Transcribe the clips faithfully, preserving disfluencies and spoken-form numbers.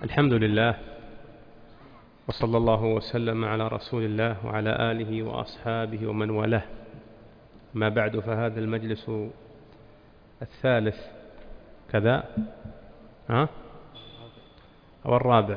الحمد لله، وصلى الله وسلم على رسول الله وعلى آله وأصحابه ومن والاه. ما بعد، فهذا المجلس الثالث كذا ها أو الرابع،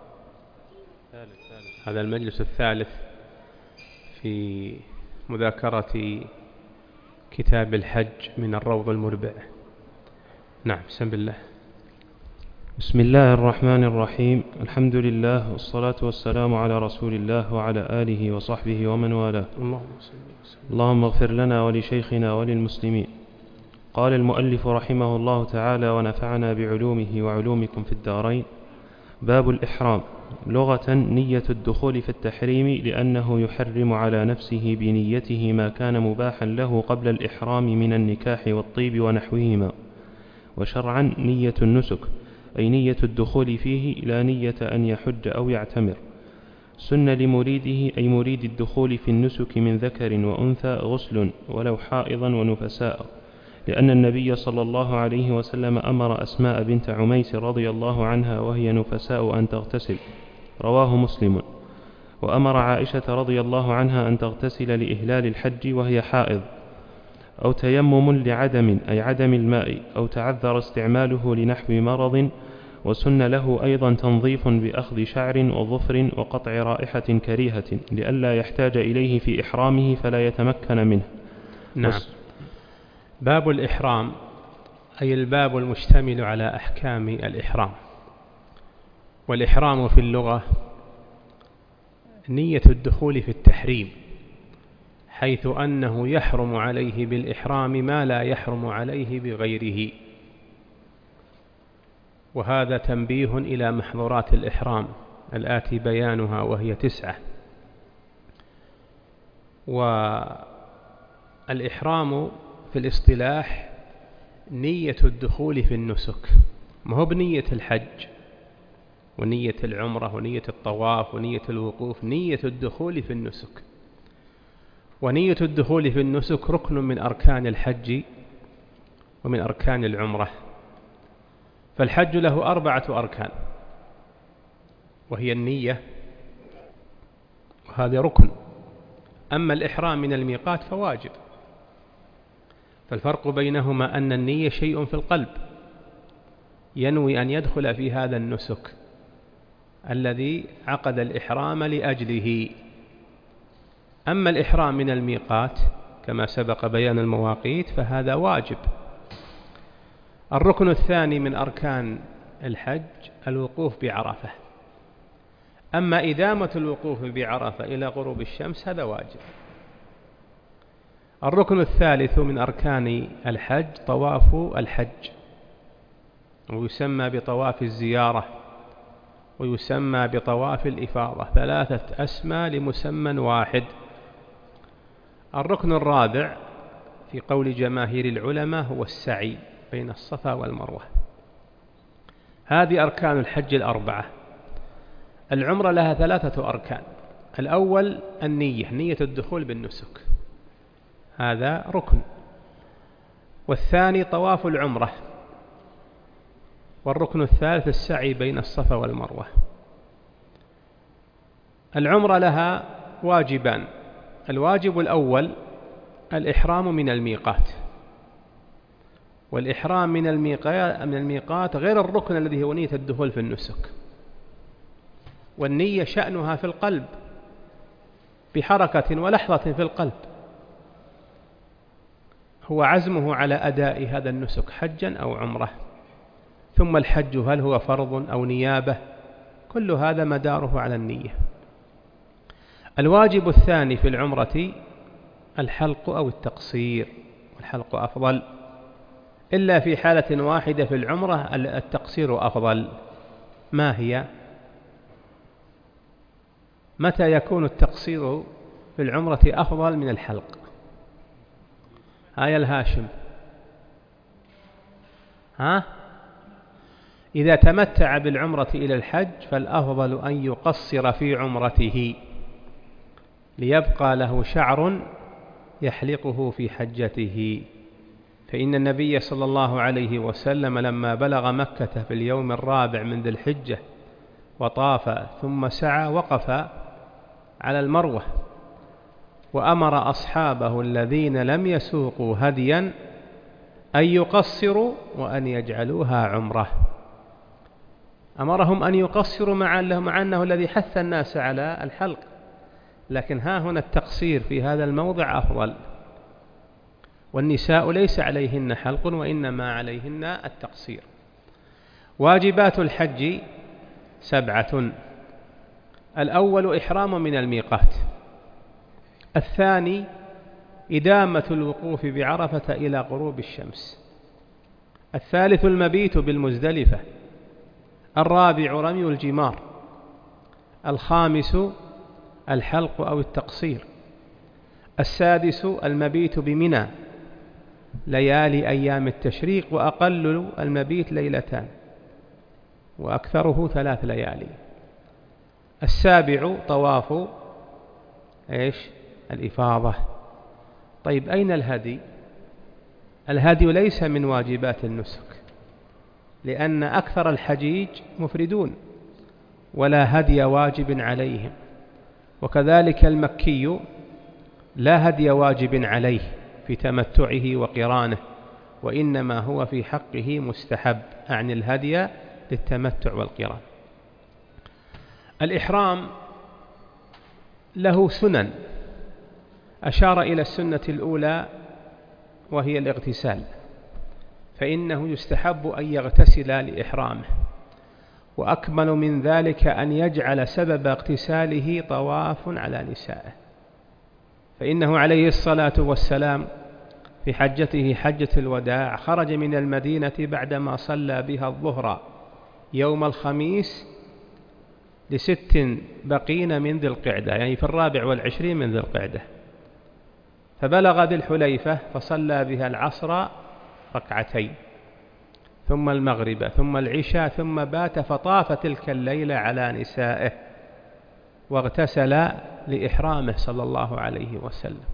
هذا المجلس الثالث في مذاكرة كتاب الحج من الروض المربع. نعم، بسم الله. بسم الله الرحمن الرحيم. الحمد لله والصلاة والسلام على رسول الله وعلى آله وصحبه ومن والاه. اللهم اغفر لنا ولشيخنا وللمسلمين. قال المؤلف رحمه الله تعالى ونفعنا بعلومه وعلومكم في الدارين. باب الإحرام. لغة: نية الدخول في التحريم، لأنه يحرم على نفسه بنيته ما كان مباحا له قبل الإحرام من النكاح والطيب ونحوهما. وشرعا: نية النسك، أي نية الدخول فيه، لا نية أن يحج أو يعتمر. سن لمريده، أي مريد الدخول في النسك من ذكر وأنثى، غسل ولو حائضا ونفساء، لأن النبي صلى الله عليه وسلم أمر أسماء بنت عميس رضي الله عنها وهي نفساء أن تغتسل، رواه مسلم. وأمر عائشة رضي الله عنها أن تغتسل لإهلال الحج وهي حائض. أو تيمم لعدم، أي عدم الماء، أو تعذر استعماله لنحو مرض. وسن له أيضا تنظيف بأخذ شعر وظفر وقطع رائحة كريهة، لئلا يحتاج إليه في إحرامه فلا يتمكن منه. نعم. باب الإحرام، أي الباب المشتمل على أحكام الإحرام. والإحرام في اللغة نية الدخول في التحريم، حيث أنه يحرم عليه بالإحرام ما لا يحرم عليه بغيره. وهذا تنبيه إلى محظورات الإحرام الآتي بيانها، وهي تسعة. والإحرام في الاصطلاح نية الدخول في النسك، ما هو بنية الحج ونية العمرة ونية الطواف ونية الوقوف، نية الدخول في النسك. ونية الدخول في النسك ركن من أركان الحج ومن أركان العمرة. فالحج له أربعة أركان، وهي النية، وهذا ركن. أما الإحرام من الميقات فواجب. فالفرق بينهما أن النية شيء في القلب، ينوي أن يدخل في هذا النسك الذي عقد الإحرام لأجله. أما الإحرام من الميقات كما سبق بيان المواقيت فهذا واجب. الركن الثاني من أركان الحج الوقوف بعرفة. أما إدامة الوقوف بعرفة إلى غروب الشمس هذا واجب. الركن الثالث من أركان الحج طواف الحج، ويسمى بطواف الزيارة، ويسمى بطواف الإفاضة، ثلاثة أسماء لمسمى واحد. الركن الرابع في قول جماهير العلماء هو السعي بين الصفا والمروة. هذه أركان الحج الأربعة. العمرة لها ثلاثة أركان. الأول النية، نية الدخول بالنسك، هذا ركن. والثاني طواف العمرة. والركن الثالث السعي بين الصفا والمروة. العمرة لها واجبان. الواجب الأول الإحرام من الميقات، والإحرام من الميقات غير الركن الذي هو نية الدخول في النسك. والنية شأنها في القلب، بحركة ولحظة في القلب، هو عزمه على أداء هذا النسك حجا أو عمره. ثم الحج هل هو فرض أو نيابة، كل هذا مداره على النية. الواجب الثاني في العمرة الحلق أو التقصير، والحلق أفضل، إلا في حالة واحدة في العمرة التقصير أفضل. ما هي؟ متى يكون التقصير في العمرة أفضل من الحلق؟ هاي الهاشم، ها؟ إذا تمتع بالعمرة إلى الحج فالأفضل أن يقصر في عمرته، ليبقى له شعر يحلقه في حجته. فإن النبي صلى الله عليه وسلم لما بلغ مكة في اليوم الرابع من ذي الحجة وطاف ثم سعى وقف على المروة، وأمر أصحابه الذين لم يسوقوا هديا أن يقصروا وأن يجعلوها عمرة. أمرهم أن يقصروا مع أنه الذي حث الناس على الحلق، لكن ها هنا التقصير في هذا الموضع أفضل. والنساء ليس عليهن حلق وإنما عليهن التقصير. واجبات الحج سبعة: الأول إحرام من الميقات، الثاني إدامة الوقوف بعرفة إلى غروب الشمس، الثالث المبيت بالمزدلفة، الرابع رمي الجمار، الخامس الحلق أو التقصير، السادس المبيت بمنى ليالي أيام التشريق، وأقل المبيت ليلتان وأكثره ثلاث ليالي، السابع طواف إيش؟ الإفاضة. طيب أين الهدي؟ الهدي ليس من واجبات النسك، لأن أكثر الحجيج مفردون ولا هدي واجب عليهم، وكذلك المكي لا هدي واجب عليه في تمتعه وقرانه، وإنما هو في حقه مستحب، أعني الهدي للتمتع والقران. الإحرام له سنن، أشار إلى السنة الأولى وهي الاغتسال، فإنه يستحب أن يغتسل لإحرامه، وأكمل من ذلك أن يجعل سبب اغتساله طواف على نسائه، فإنه عليه الصلاة والسلام في حجته حجة الوداع خرج من المدينة بعدما صلى بها الظهر يوم الخميس لست بقين من ذي القعدة، يعني في الرابع والعشرين من ذي القعدة، فبلغ ذي الحليفة فصلى بها العصر ركعتين ثم المغرب ثم العشاء ثم بات، فطاف تلك الليلة على نسائه واغتسل لإحرامه صلى الله عليه وسلم.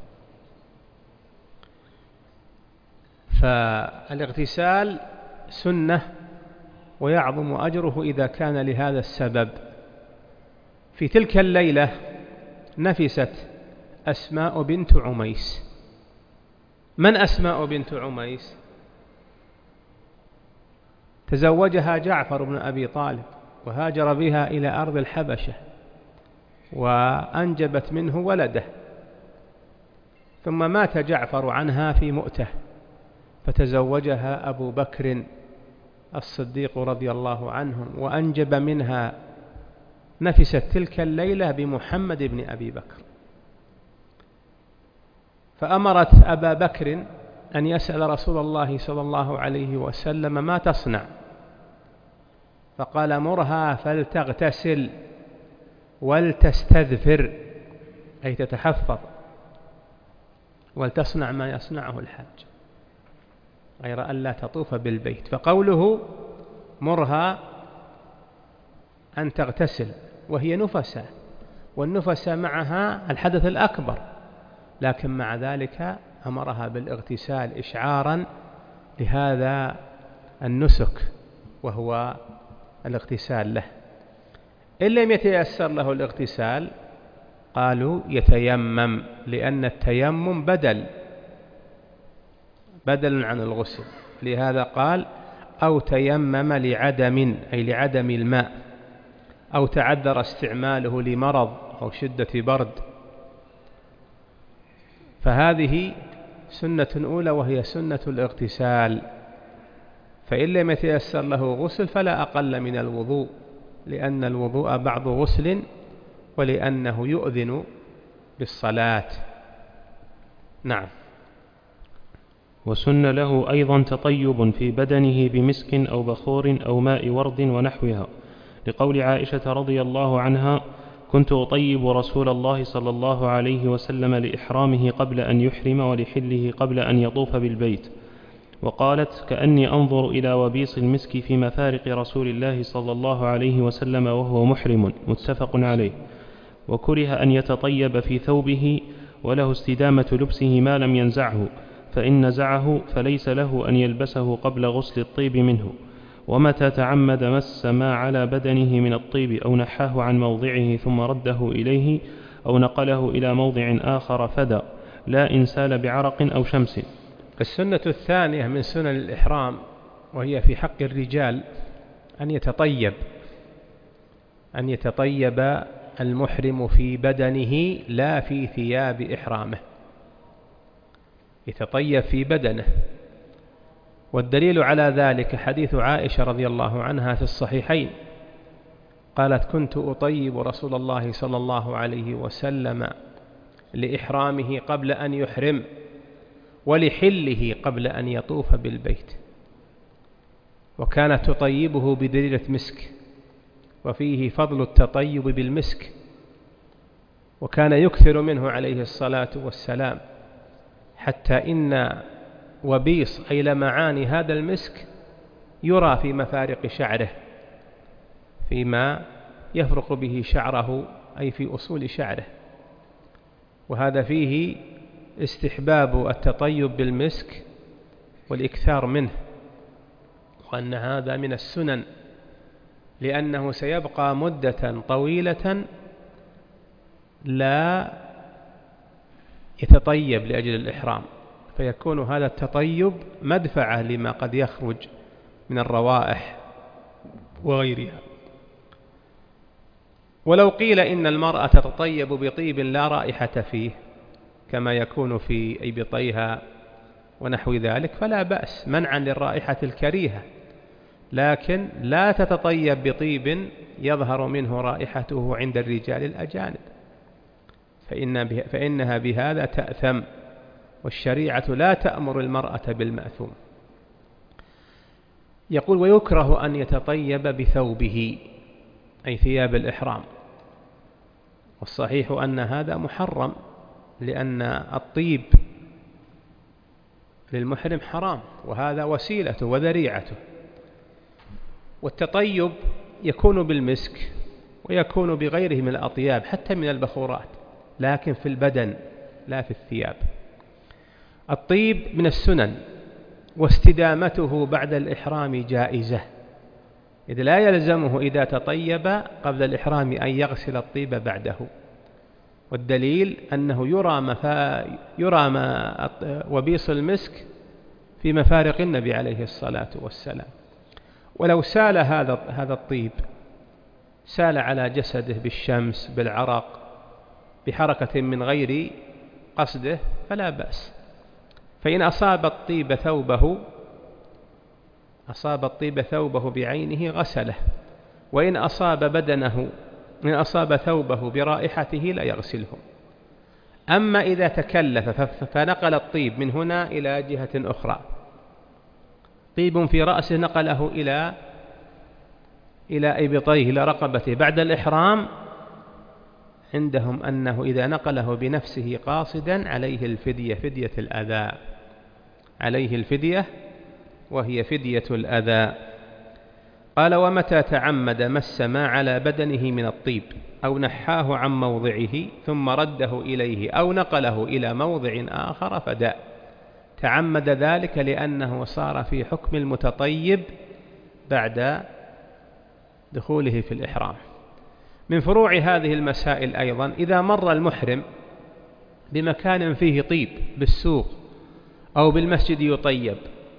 فالاغتسال سنة ويعظم أجره إذا كان لهذا السبب. في تلك الليلة نفست أسماء بنت عميس. من أسماء بنت عميس؟ تزوجها جعفر بن أبي طالب وهاجر بها إلى أرض الحبشة وأنجبت منه ولده، ثم مات جعفر عنها في مؤتة فتزوجها أبو بكر الصديق رضي الله عنه وأنجب منها، نفست تلك الليلة بمحمد بن أبي بكر، فأمرت أبا بكر أن يسأل رسول الله صلى الله عليه وسلم ما تصنع، فقال مرها فلتغتسل ولتستذفر، أي تتحفظ، ولتصنع ما يصنعه الحاج غير أن لا تطوف بالبيت. فقوله مرها أن تغتسل وهي نفسة، والنفسة معها الحدث الأكبر، لكن مع ذلك أمرها بالاغتسال إشعارا لهذا النسك وهو الاغتسال له. إن لم يتيسر له الاغتسال قالوا يتيمم، لأن التيمم بدل بدل عن الغسل، لهذا قال أو تيمم لعدم، أي لعدم الماء، أو تعذر استعماله لمرض أو شدة برد. فهذه سنة أولى وهي سنة الاغتسال. فإن لم يتيسر له غسل فلا أقل من الوضوء، لأن الوضوء بعض غسل ولأنه يؤذن بالصلاة. نعم. وسن له أيضا تطيب في بدنه بمسك أو بخور أو ماء ورد ونحوها، لقول عائشة رضي الله عنها: كنت أطيب رسول الله صلى الله عليه وسلم لإحرامه قبل أن يحرم ولحله قبل أن يطوف بالبيت. وقالت: كأني أنظر إلى وبيص المسك في مفارق رسول الله صلى الله عليه وسلم وهو محرم، متفق عليه. وكره أن يتطيب في ثوبه وله استدامة لبسه ما لم ينزعه، فإن نزعه فليس له أن يلبسه قبل غسل الطيب منه. ومتى تعمد مس ما على بدنه من الطيب أو نحاه عن موضعه ثم رده إليه أو نقله إلى موضع آخر فدى، لا إن سال بعرق أو شمس. السنة الثانية من سنن الإحرام وهي في حق الرجال أن يتطيب أن يتطيب المحرم في بدنه لا في ثياب إحرامه، يتطيب في بدنه. والدليل على ذلك حديث عائشة رضي الله عنها في الصحيحين قالت: كنت أطيب رسول الله صلى الله عليه وسلم لإحرامه قبل أن يحرم ولحله قبل أن يطوف بالبيت، وكانت تطيبه بدريرة مسك، وفيه فضل التطيب بالمسك، وكان يكثر منه عليه الصلاة والسلام، حتى إن وبيص أي لمعان هذا المسك يرى في مفارق شعره، فيما يفرق به شعره أي في أصول شعره. وهذا فيه استحباب التطيب بالمسك والإكثار منه، وأن هذا من السنن، لأنه سيبقى مدة طويلة لا يتطيب لأجل الإحرام، فيكون هذا التطيب مدفعة لما قد يخرج من الروائح وغيرها. ولو قيل إن المرأة تتطيب بطيب لا رائحة فيه كما يكون في إبطيها ونحو ذلك فلا بأس منعا للرائحة الكريهة، لكن لا تتطيب بطيب يظهر منه رائحته عند الرجال الأجانب، فإن فإنها بهذا تأثم، والشريعة لا تأمر المرأة بالمأثوم. يقول: ويكره أن يتطيب بثوبه أي ثياب الإحرام، والصحيح أن هذا محرم، لأن الطيب للمحرم حرام، وهذا وسيلته وذريعته. والتطيب يكون بالمسك ويكون بغيره من الأطياب حتى من البخورات، لكن في البدن لا في الثياب. الطيب من السنن، واستدامته بعد الإحرام جائزة، إذ لا يلزمه إذا تطيب قبل الإحرام أن يغسل الطيب بعده. والدليل أنه يرى, مفا... يرى ما وبيص المسك في مفارق النبي عليه الصلاة والسلام. ولو سال هذا هذا الطيب سال على جسده بالشمس بالعرق بحركة من غير قصده فلا بأس، فإن أصاب الطيب ثوبه أصاب الطيب ثوبه بعينه غسله، وإن أصاب بدنه إن أصاب ثوبه برائحته لا يغسله. أما إذا تكلف فنقل الطيب من هنا إلى جهة أخرى، طيب في رأسه نقله إلى إلى إبطيه إلى رقبته بعد الإحرام، عندهم أنه إذا نقله بنفسه قاصدا عليه الفدية، فدية الأذى، عليه الفدية وهي فدية الأذى. قال: ومتى تعمد مس ما على بدنه من الطيب أو نحاه عن موضعه ثم رده إليه أو نقله إلى موضع آخر فداء. تعمد ذلك لأنه صار في حكم المتطيب بعد دخوله في الإحرام. من فروع هذه المسائل أيضا إذا مر المحرم بمكان فيه طيب بالسوق أو بالمسجد يطيب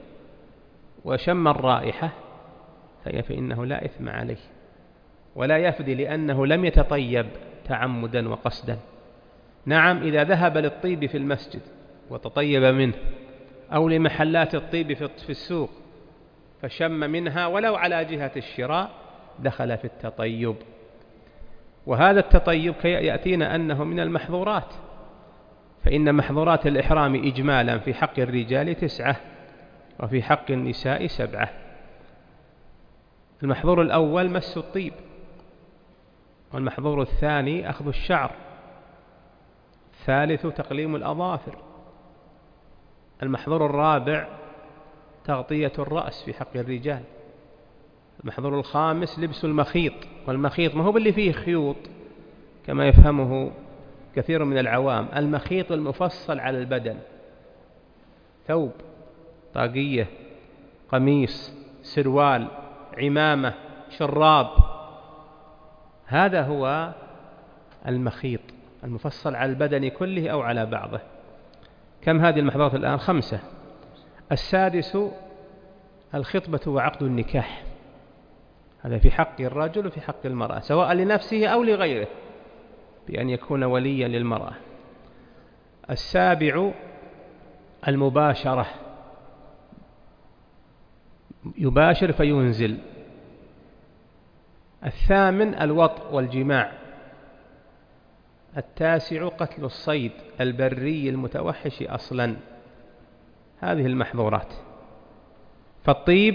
وشم الرائحة فإنه لا إثم عليه ولا يفدي، لأنه لم يتطيب تعمدا وقصدا. نعم، إذا ذهب للطيب في المسجد وتطيب منه، أو لمحلات الطيب في السوق فشم منها ولو على جهة الشراء، دخل في التطيب. وهذا التطيب يأتينا أنه من المحظورات، فإن محظورات الإحرام إجمالا في حق الرجال تسعة وفي حق النساء سبعة. المحظور الأول مس الطيب، والمحظور الثاني أخذ الشعر، الثالث تقليم الأظافر، المحظور الرابع تغطية الرأس في حق الرجال، المحظور الخامس لبس المخيط، والمخيط ما هو باللي فيه خيوط كما يفهمه كثير من العوام، المخيط المفصل على البدن، ثوب، طاقية، قميص، سروال، عمامة، شراب. هذا هو المخيط المفصل على البدن كله أو على بعضه. كم هذه المحظورات الآن؟ خمسة. السادس الخطبة وعقد النكاح، هذا في حق الرجل وفي حق المرأة سواء لنفسه أو لغيره بأن يكون وليا للمرأة. السابع المباشرة، يباشر فينزل. الثامن الوطء والجماع. التاسع قتل الصيد البري المتوحش أصلا. هذه المحظورات. فالطيب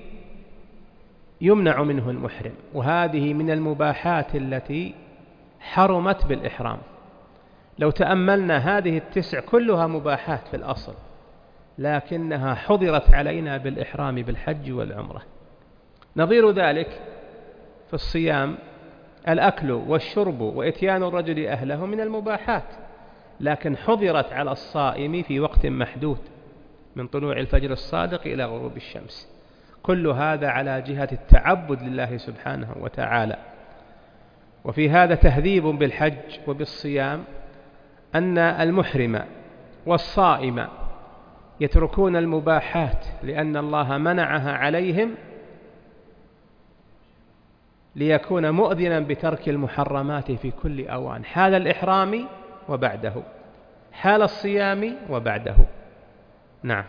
يمنع منه المحرم، وهذه من المباحات التي حرمت بالإحرام. لو تأملنا هذه التسع كلها مباحات في الأصل، لكنها حضرت علينا بالإحرام بالحج والعمرة. نظير ذلك في الصيام الأكل والشرب وإتيان الرجل أهله من المباحات، لكن حضرت على الصائم في وقت محدود من طلوع الفجر الصادق إلى غروب الشمس. كل هذا على جهة التعبد لله سبحانه وتعالى. وفي هذا تهذيب بالحج وبالصيام أن المحرم والصائم يتركون المباحات لأن الله منعها عليهم، ليكون مؤذنا بترك المحرمات في كل أوان، حال الإحرام وبعده، حال الصيام وبعده. نعم.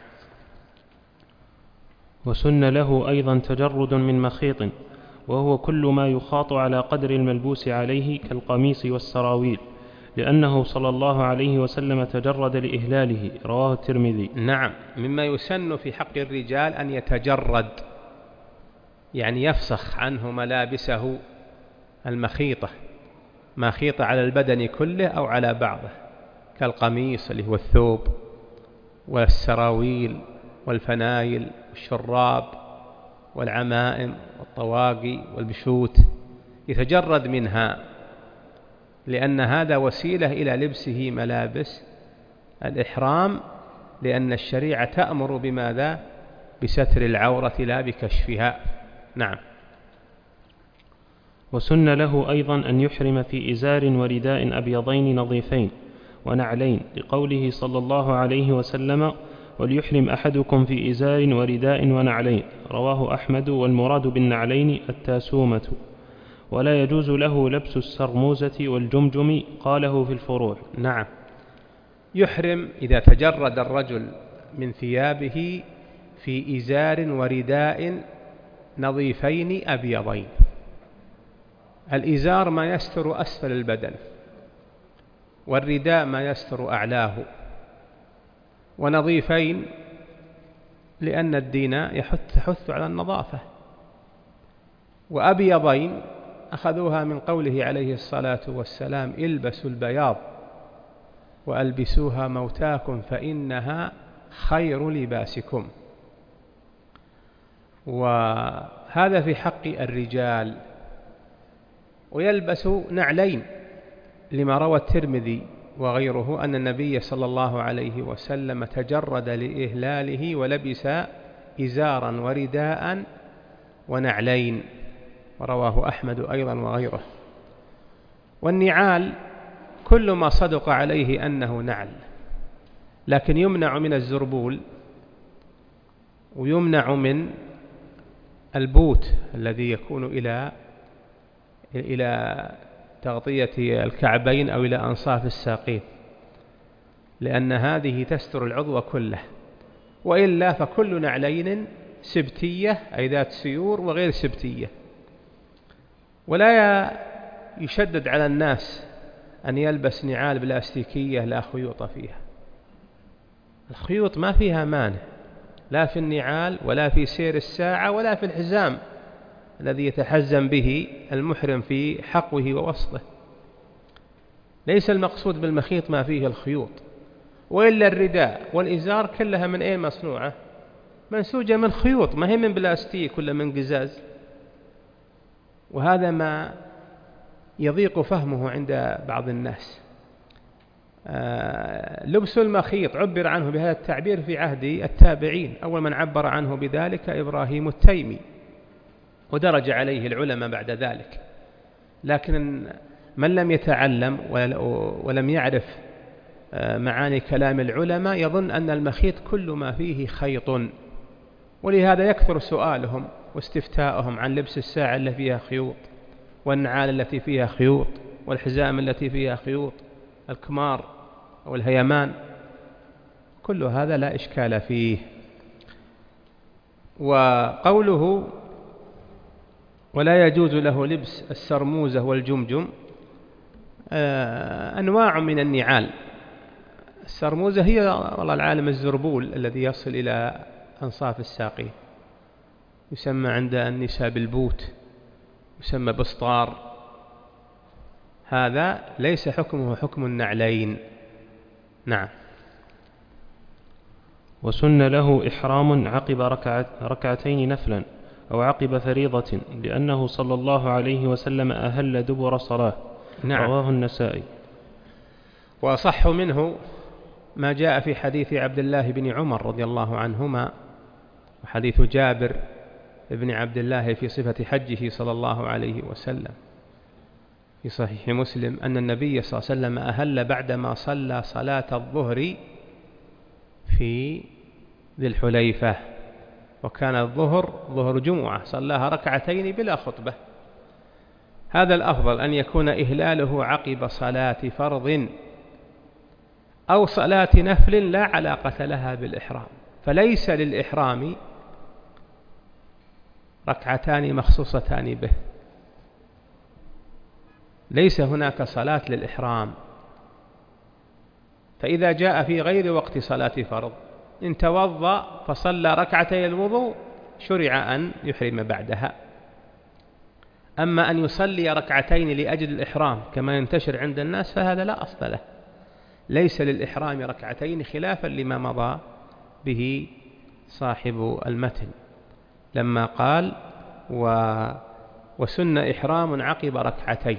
وسن له أيضا تجرد من مخيط، وهو كل ما يخاط على قدر الملبوس عليه كالقميص والسراويل، لأنه صلى الله عليه وسلم تجرد لإهلاله، رواه الترمذي. نعم، مما يسن في حق الرجال أن يتجرد، يعني يفسخ عنه ملابسه المخيطة، ما خيط على البدن كله أو على بعضه، كالقميص اللي هو الثوب، والسراويل والفنايل والشراب والعمائم والطواقي والبشوت، يتجرد منها، لأن هذا وسيلة إلى لبسه ملابس الإحرام، لأن الشريعة تأمر بماذا؟ بستر العورة لا بكشفها. نعم. وسن له أيضا أن يحرم في إزار ورداء أبيضين نظيفين ونعلين، لقوله صلى الله عليه وسلم: وليحرم أحدكم في إزار ورداء ونعلين، رواه أحمد. والمراد بالنعلين التاسومة. ولا يجوز له لبس السرموزة والجمجم، قاله في الفروع. نعم، يحرم إذا تجرد الرجل من ثيابه في إزار ورداء نظيفين أبيضين. الإزار ما يستر أسفل البدن، والرداء ما يستر أعلاه. ونظيفين لأن الدين يحث يحث على النظافة. وأبيضين أخذوها من قوله عليه الصلاة والسلام: البسوا البياض وألبسوها موتاكم فإنها خير لباسكم. وهذا في حق الرجال. ويلبس نعلين لما روى الترمذي وغيره أن النبي صلى الله عليه وسلم تجرد لإهلاله ولبس إزارا ورداء ونعلين، ورواه أحمد أيضا وغيره. والنعال كل ما صدق عليه أنه نعل، لكن يمنع من الزربول، ويمنع من البوت الذي يكون إلى إلى تغطية الكعبين أو إلى أنصاف الساقين، لأن هذه تستر العضو كله. وإلا فكل نعلين سبتية، أي ذات سيور، وغير سبتية. ولا يشدد على الناس أن يلبس نعال بلاستيكية لا خيوط فيها. الخيوط ما فيها مانع، لا في النعال ولا في سير الساعة ولا في الحزام الذي يتحزم به المحرم في حقوه ووسطه. ليس المقصود بالمخيط ما فيه الخيوط. وإلا الرداء والإزار كلها من أين مصنوعة؟ منسوجة من خيوط، ما هي من بلاستيك ولا من قزاز. وهذا ما يضيق فهمه عند بعض الناس. آه لبس المخيط عبر عنه بهذا التعبير في عهد التابعين. أول من عبر عنه بذلك إبراهيم التيمي، ودرج عليه العلماء بعد ذلك. لكن من لم يتعلم ولم يعرف معاني كلام العلماء يظن أن المخيط كل ما فيه خيط، ولهذا يكثر سؤالهم واستفتاءهم عن لبس الساعة التي فيها خيوط، والنعال التي فيها خيوط، والحزام التي فيها خيوط، الكمار والهيمان، كل هذا لا إشكال فيه. وقوله ولا يجوز له لبس السرموزة والجمجم، أنواع من النعال. السرموزة هي والله العالم الزربول الذي يصل إلى أنصاف الساقين، يسمى عند النساء بالبوت، يسمى بسطار، هذا ليس حكمه حكم النعلين. نعم. وسن له إحرام عقب ركعت ركعتين نفلا أو عقب فريضة، لأنه صلى الله عليه وسلم أهل دبر صلاة. نعم. رواه النسائي. وأصح منه ما جاء في حديث عبد الله بن عمر رضي الله عنهما، وحديث جابر بن عبد الله في صفة حجه صلى الله عليه وسلم في صحيح مسلم، أن النبي صلى الله عليه وسلم أهل بعدما صلى صلاة الظهر في ذي الحليفة، وكان الظهر ظهر جمعة صلاها ركعتين بلا خطبة. هذا الأفضل أن يكون إهلاله عقب صلاة فرض أو صلاة نفل لا علاقة لها بالإحرام، فليس للإحرام ركعتان مخصوصتان به، ليس هناك صلاة للإحرام. فإذا جاء في غير وقت صلاة فرض إن توضأ فصلى ركعتي الوضوء شرع أن يحرم بعدها. أما أن يصلي ركعتين لأجل الإحرام كما ينتشر عند الناس فهذا لا أصل له، ليس للإحرام ركعتين، خلافا لما مضى به صاحب المتن لما قال و وسن إحرام عقب ركعتين،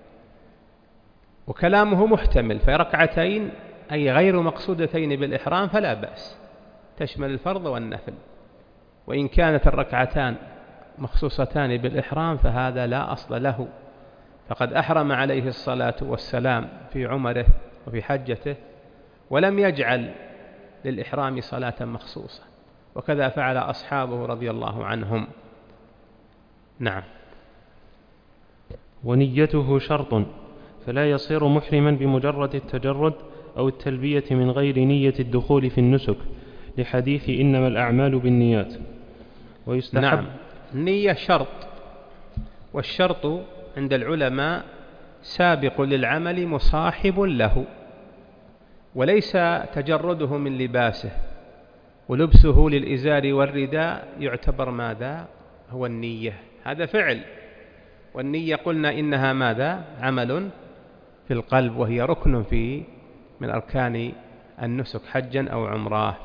وكلامه محتمل، فركعتين أي غير مقصودتين بالإحرام فلا بأس، تشمل الفرض والنفل. وإن كانت الركعتان مخصوصتان بالإحرام فهذا لا أصل له، فقد أحرم عليه الصلاة والسلام في عمره وفي حجته ولم يجعل للإحرام صلاة مخصوصة، وكذا فعل أصحابه رضي الله عنهم. نعم. ونيته شرط، فلا يصير محرما بمجرد التجرد أو التلبية من غير نية الدخول في النسك، لحديث إنما الأعمال بالنيات. ويستحب. نعم. النية شرط، والشرط عند العلماء سابق للعمل مصاحب له، وليس تجرده من لباسه ولبسه للإزار والرداء يعتبر ماذا؟ هو النية، هذا فعل. والنية قلنا إنها ماذا؟ عمل في القلب، وهي ركن في من أركان النسك حجا أو عمراه.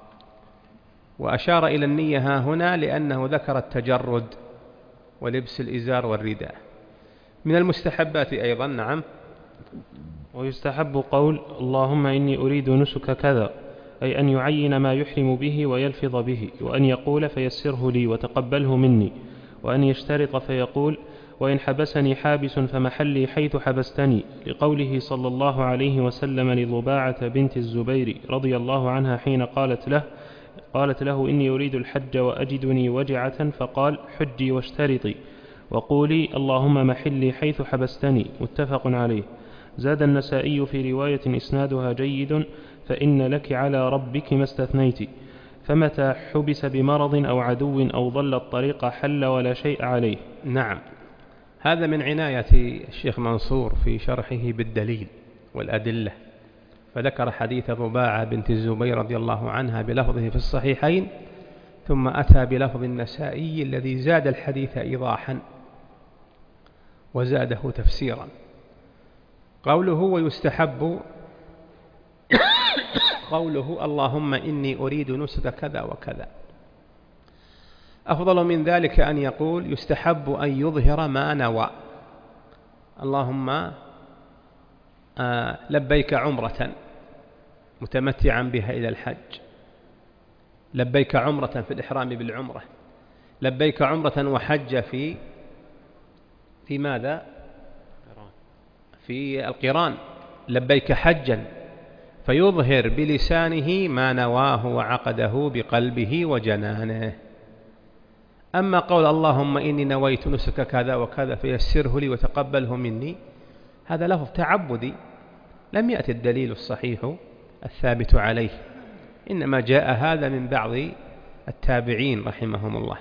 وأشار إلى النية ها هنا لأنه ذكر التجرد ولبس الإزار والرداء. من المستحبات أيضا. نعم. ويستحب قول اللهم إني أريد نسك كذا، أي أن يعين ما يحرم به ويلفظ به، وأن يقول فيسره لي وتقبله مني، وأن يشترط فيقول وإن حبسني حابس فمحلي حيث حبستني، لقوله صلى الله عليه وسلم لضباعة بنت الزبير رضي الله عنها حين قالت له قالت له إني أريد الحج وأجدني وجعة، فقال حجي واشترطي وقولي اللهم محلي حيث حبستني، متفق عليه. زاد النسائي في رواية إسنادها جيد فإن لك على ربك ما استثنيت، فمتى حبس بمرض أو عدو أو ضل الطريق حل ولا شيء عليه. نعم. هذا من عناية الشيخ منصور في شرحه بالدليل والأدلة، فذكر حديث ضباعة بنت الزبير رضي الله عنها بلفظه في الصحيحين، ثم أتى بلفظ النسائي الذي زاد الحديث إيضاحا وزاده تفسيرا. قوله ويستحب قوله اللهم إني أريد نسك كذا وكذا، أفضل من ذلك أن يقول يستحب أن يظهر ما نوى، اللهم آه لبيك عمرة متمتعا بها إلى الحج، لبيك عمرة في الإحرام بالعمرة، لبيك عمرة وحج في في ماذا؟ في القران. لبيك حجا فيظهر بلسانه ما نواه وعقده بقلبه وجنانه. أما قول اللهم إني نويت نسك كذا وكذا فيسره لي وتقبله مني، هذا لفظ تعبدي لم يأتي الدليل الصحيح الثابت عليه، إنما جاء هذا من بعض التابعين رحمهم الله.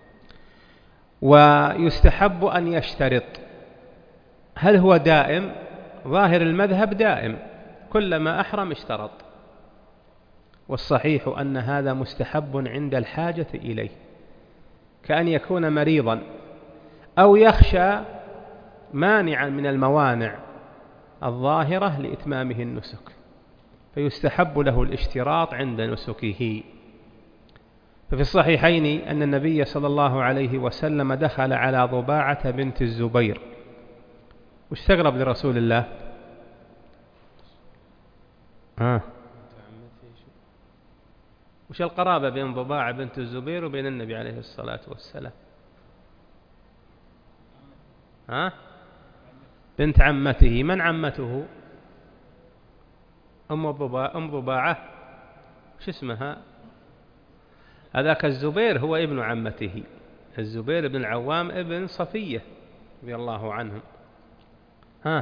ويستحب أن يشترط. هل هو دائم؟ ظاهر المذهب دائم، كلما أحرم اشترط، والصحيح أن هذا مستحب عند الحاجة إليه، كأن يكون مريضا أو يخشى مانعا من الموانع الظاهرة لإتمامه النسك، فيستحب له الاشتراط عند نسكه. ففي الصحيحين أن النبي صلى الله عليه وسلم دخل على ضباعة بنت الزبير. واستغرب لرسول الله آه. وش القرابة بين ضباعة بنت الزبير وبين النبي عليه الصلاة والسلام؟ ها؟ بنت عمته. من عمته؟ أم ضباعة. أم ضباعة شو اسمها؟ هذاك الزبير هو ابن عمته، الزبير بن العوام ابن صفية رضي الله عنهم. ها؟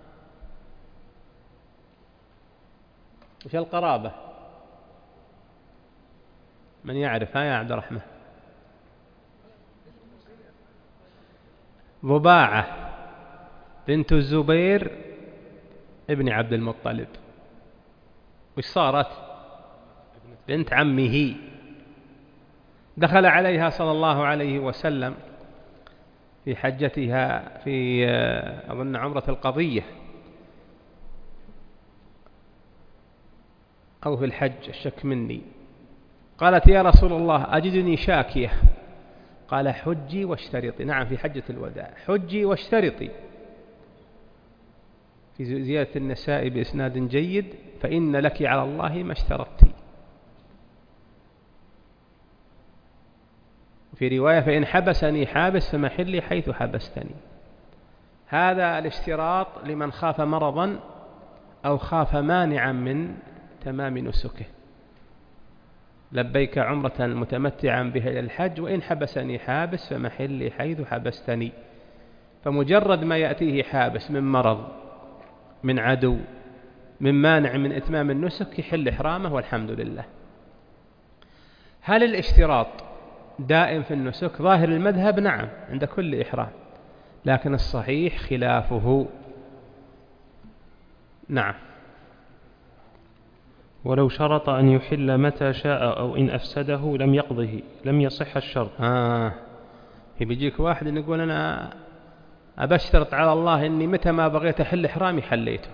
وش القرابة؟ من يعرف؟ ها يا عبد الرحمن. ضباعة بنت الزبير ابن عبد المطلب، وش صارت؟ بنت عمه. دخل عليها صلى الله عليه وسلم في حجتها في أظن عمرة القضية أو في الحج، الشك مني. قالت يا رسول الله أجدني شاكية. قال حجي واشترطي. نعم، في حجة الوداع. حجي واشترطي. في زيادة النساء بإسناد جيد فإن لك على الله ما اشترطتِ. في رواية فإن حبسني حابس فمحلي حيث حبستني. هذا الاشتراط لمن خاف مرضا أو خاف مانعا من تمام نسكه. لبيك عمرة متمتعا بها إلى الحج وإن حبسني حابس فمحلي حيث حبستني. فمجرد ما يأتيه حابس من مرض، من عدو، من مانع من إتمام النسك يحل إحرامه والحمد لله. هل الاشتراط دائم في النسك؟ ظاهر المذهب نعم عند كل إحرام، لكن الصحيح خلافه. نعم. ولو شرط أن يحل متى شاء أو إن أفسده لم يقضه، لم يصح الشرط. آه. بيجيك واحد يقول أنا أبشترط على الله إني متى ما بغيت أحل إحرامي حليته،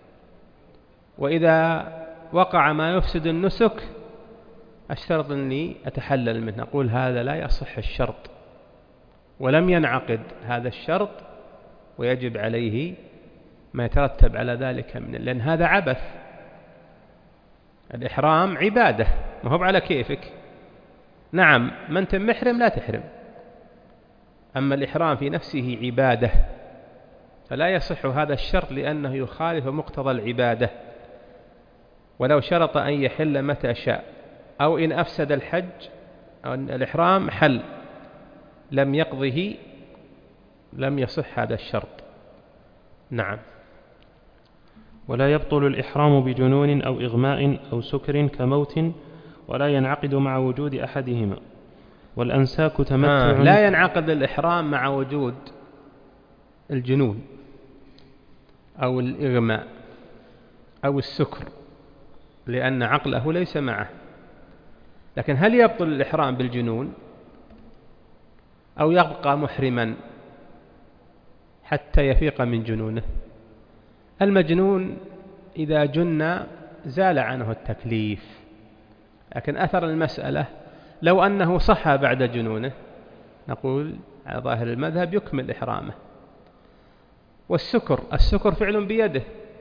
وإذا وقع ما يفسد النسك أشترط أني أتحلل منه. أقول هذا لا يصح الشرط، ولم ينعقد هذا الشرط، ويجب عليه ما يترتب على ذلك منه، لأن هذا عبث. الإحرام عبادة، ما هو على كيفك. نعم، ما أنت محرم لا تحرم، أما الإحرام في نفسه عبادة، فلا يصح هذا الشرط لأنه يخالف مقتضى العبادة. ولو شرط أن يحل متى شاء أو إن أفسد الحج أو الإحرام حل لم يقضه، لم يصح هذا الشرط. نعم. ولا يبطل الإحرام بجنون أو إغماء أو سكر كموت، ولا ينعقد مع وجود أحدهما. والأنساك تمتع. آه لا ينعقد الإحرام مع وجود الجنون أو الإغماء أو السكر، لأن عقله ليس معه. لكن هل يبطل الإحرام بالجنون أو يبقى محرما حتى يفيق من جنونه؟ المجنون إذا جن زال عنه التكليف، لكن أثر المسألة لو أنه صحى بعد جنونه نقول على ظاهر المذهب يكمل إحرامه. والسكر، السكر فعل بيده،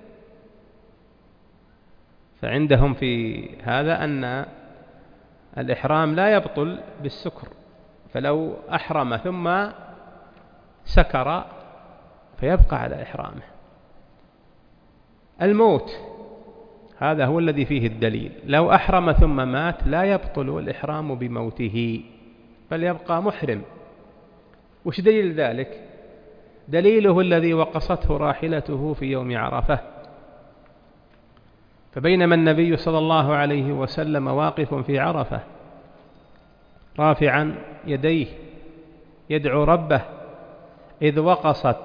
فعندهم في هذا أن الإحرام لا يبطل بالسكر، فلو أحرم ثم سكر فيبقى على إحرامه. الموت هذا هو الذي فيه الدليل، لو أحرم ثم مات لا يبطل الإحرام بموته بل يبقى محرم. وش دليل ذلك؟ دليله الذي وقصته راحلته في يوم عرفة، فبينما النبي صلى الله عليه وسلم واقف في عرفة رافعا يديه يدعو ربه إذ وقصت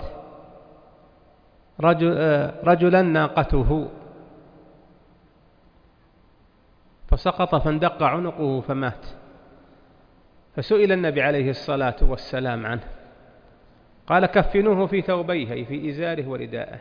رجل رجلا ناقته فسقط فاندق عنقه فمات، فسئل النبي عليه الصلاة والسلام عنه قال كفنوه في ثوبيه أي في إزاره ورداءه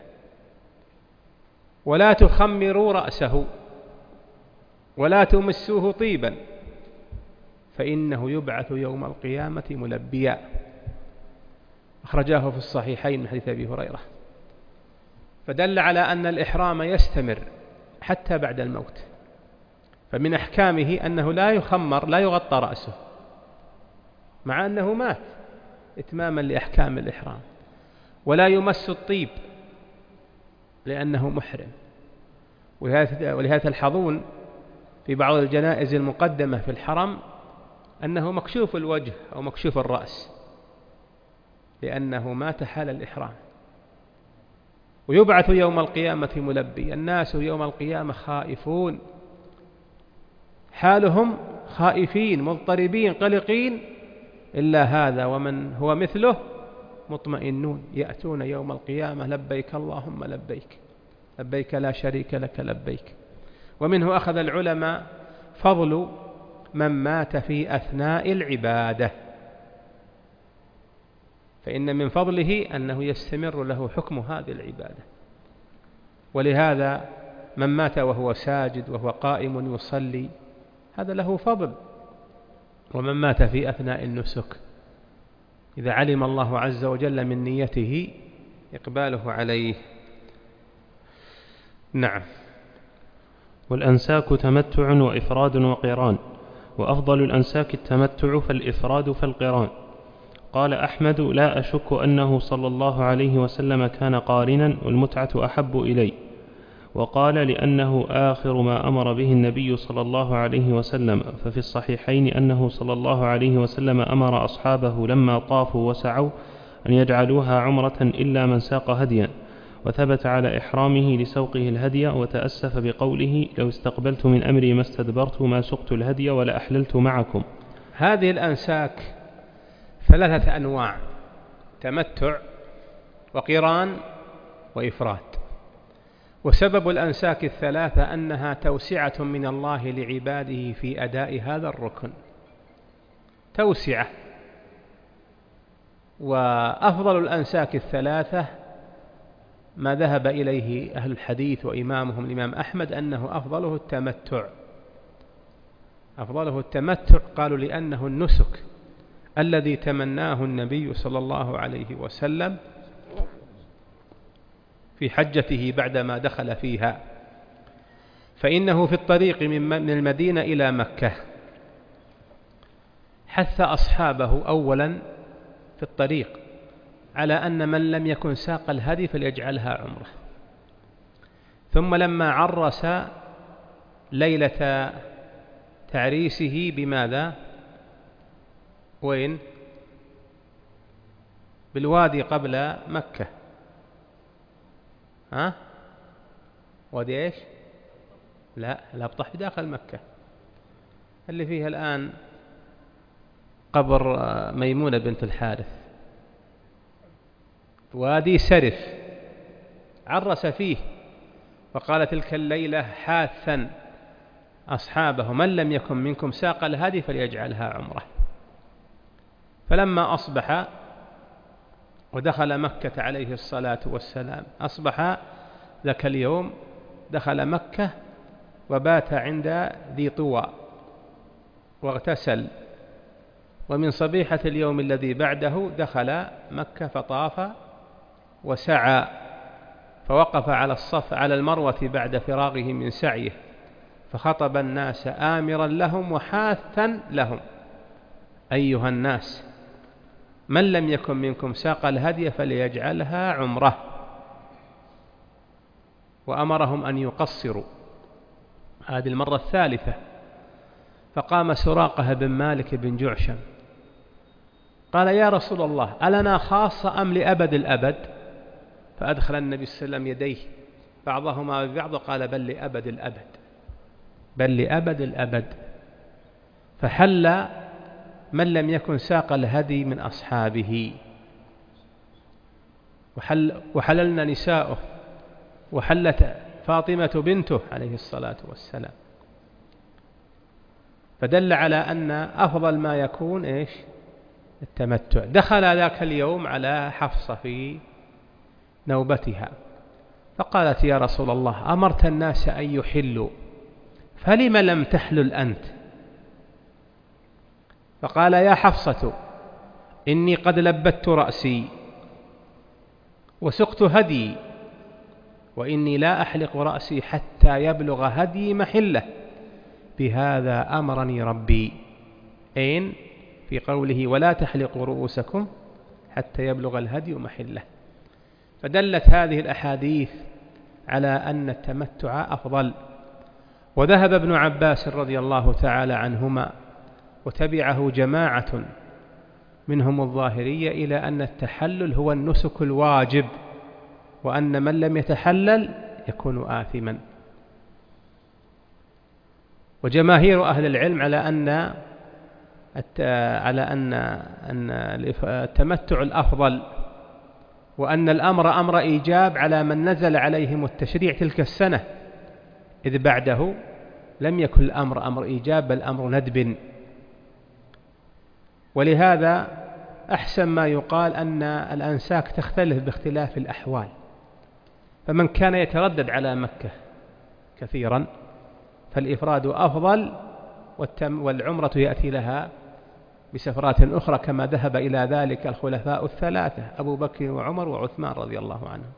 ولا تخمروا رأسه ولا تمسوه طيبا فإنه يبعث يوم القيامة ملبيا. أخرجاه في الصحيحين من حديث أبي هريرة. فدل على أن الإحرام يستمر حتى بعد الموت، فمن أحكامه أنه لا يخمر لا يغطى رأسه مع أنه مات إتماما لأحكام الإحرام، ولا يمس الطيب لأنه محرم. ولهذا تلحظون في بعض الجنائز المقدمة في الحرم أنه مكشوف الوجه أو مكشوف الرأس لأنه مات حال الإحرام. ويبعث يوم القيامة ملبي، الناس يوم القيامة خائفون، حالهم خائفين مضطربين قلقين، إلا هذا ومن هو مثله مطمئنون يأتون يوم القيامة لبيك اللهم لبيك لبيك لا شريك لك لبيك. ومنه أخذ العلماء فضل من مات في أثناء العبادة، فإن من فضله أنه يستمر له حكم هذه العبادة. ولهذا من مات وهو ساجد وهو قائم يصلي هذا له فضل، ومن مات في أثناء النسك إذا علم الله عز وجل من نيته إقباله عليه. نعم. والأنساك تمتع وإفراد وقران، وأفضل الأنساك التمتع فالإفراد فالقران. قال أحمد لا أشك أنه صلى الله عليه وسلم كان قارنا والمتعة أحب إلي. وقال لأنه آخر ما أمر به النبي صلى الله عليه وسلم، ففي الصحيحين أنه صلى الله عليه وسلم أمر أصحابه لما طافوا وسعوا أن يجعلوها عمرة إلا من ساق هديا، وثبت على إحرامه لسوقه الهدي، وتأسف بقوله لو استقبلت من أمري ما استدبرت ما سقت الهدي ولا أحللت معكم. هذه الأنساك ثلاثة أنواع: تمتع وقران وإفراد. وسبب الأنساك الثلاثة أنها توسعة من الله لعباده في أداء هذا الركن، توسعة. وأفضل الأنساك الثلاثة ما ذهب إليه أهل الحديث وإمامهم الإمام أحمد أنه أفضله التمتع. أفضله التمتع قالوا لأنه النسك الذي تمناه النبي صلى الله عليه وسلم في حجته بعدما دخل فيها. فإنه في الطريق من المدينة إلى مكة حث أصحابه أولا في الطريق على أن من لم يكن ساق الهدي فليجعلها عمره. ثم لما عرس ليلة تعريسه بماذا؟ وين؟ بالوادي قبل مكة. ها؟ وادي ايش؟ لا الأبطح بداخل مكة اللي فيها الآن قبر ميمونة بنت الحارث، وادي سرف. عرس فيه وقال تلك الليلة حاثا أصحابه من لم يكن منكم ساق الهدي فليجعلها عمره. فلما أصبح ودخل مكة عليه الصلاة والسلام، أصبح ذاك اليوم دخل مكة وبات عند ذي طوى واغتسل، ومن صبيحة اليوم الذي بعده دخل مكة فطاف وسعى، فوقف على الصف على المروة بعد فراغه من سعيه، فخطب الناس آمرا لهم وحاثا لهم أيها الناس من لم يكن منكم ساق الهدي فليجعلها عمره، وأمرهم أن يقصروا. هذه المرة الثالثة. فقام سراقة بن مالك بن جعشم قال يا رسول الله ألنا خاصة أم لأبد الأبد؟ فأدخل النبي صلى الله عليه وسلم يديه بعضهما ببعض قال بل لأبد الأبد، بل لأبد الأبد. فحل من لم يكن ساق الهدي من أصحابه، وحل وحللنا نساؤه، وحلت فاطمة بنته عليه الصلاة والسلام. فدل على أن أفضل ما يكون إيش؟ التمتع. دخل ذاك اليوم على حفصة في نوبتها فقالت يا رسول الله أمرت الناس أن يحلوا فلم لم تحلل أنت؟ فقال يا حفصة إني قد لبت رأسي وسقت هدي، وإني لا أحلق رأسي حتى يبلغ هدي محله، بهذا أمرني ربي. أين؟ في قوله ولا تحلقوا رؤوسكم حتى يبلغ الهدي محله. فدلت هذه الأحاديث على أن التمتع أفضل. وذهب ابن عباس رضي الله تعالى عنهما وتبعه جماعة منهم الظاهرية إلى أن التحلل هو النسك الواجب، وأن من لم يتحلل يكون آثما. وجماهير أهل العلم على أن على أن أن التمتع الأفضل، وأن الأمر أمر إيجاب على من نزل عليهم التشريع تلك السنة، إذ بعده لم يكن الأمر أمر إيجاب بل أمر ندب. ولهذا أحسن ما يقال أن الأنساك تختلف باختلاف الأحوال، فمن كان يتردد على مكة كثيرا فالإفراد أفضل، والعمرة يأتي لها بسفرات أخرى كما ذهب إلى ذلك الخلفاء الثلاثة أبو بكر وعمر وعثمان رضي الله عنهم.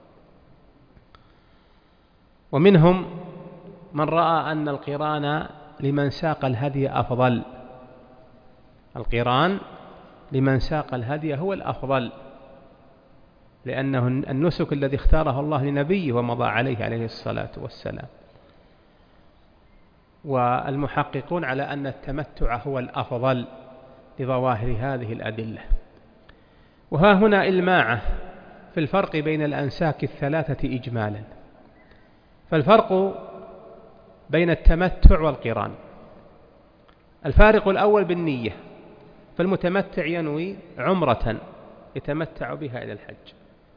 ومنهم من رأى أن القران لمن ساق الهدي أفضل، القران لمن ساق الهدي هو الأفضل، لأنه النسك الذي اختاره الله لنبيه ومضى عليه عليه الصلاة والسلام. والمحققون على أن التمتع هو الأفضل لظواهر هذه الأدلة. وها هنا إلماعة في الفرق بين الأنساك الثلاثة إجمالا. فالفرق بين التمتع والقران: الفارق الأول بالنية، فالمتمتع ينوي عمرة يتمتع بها إلى الحج،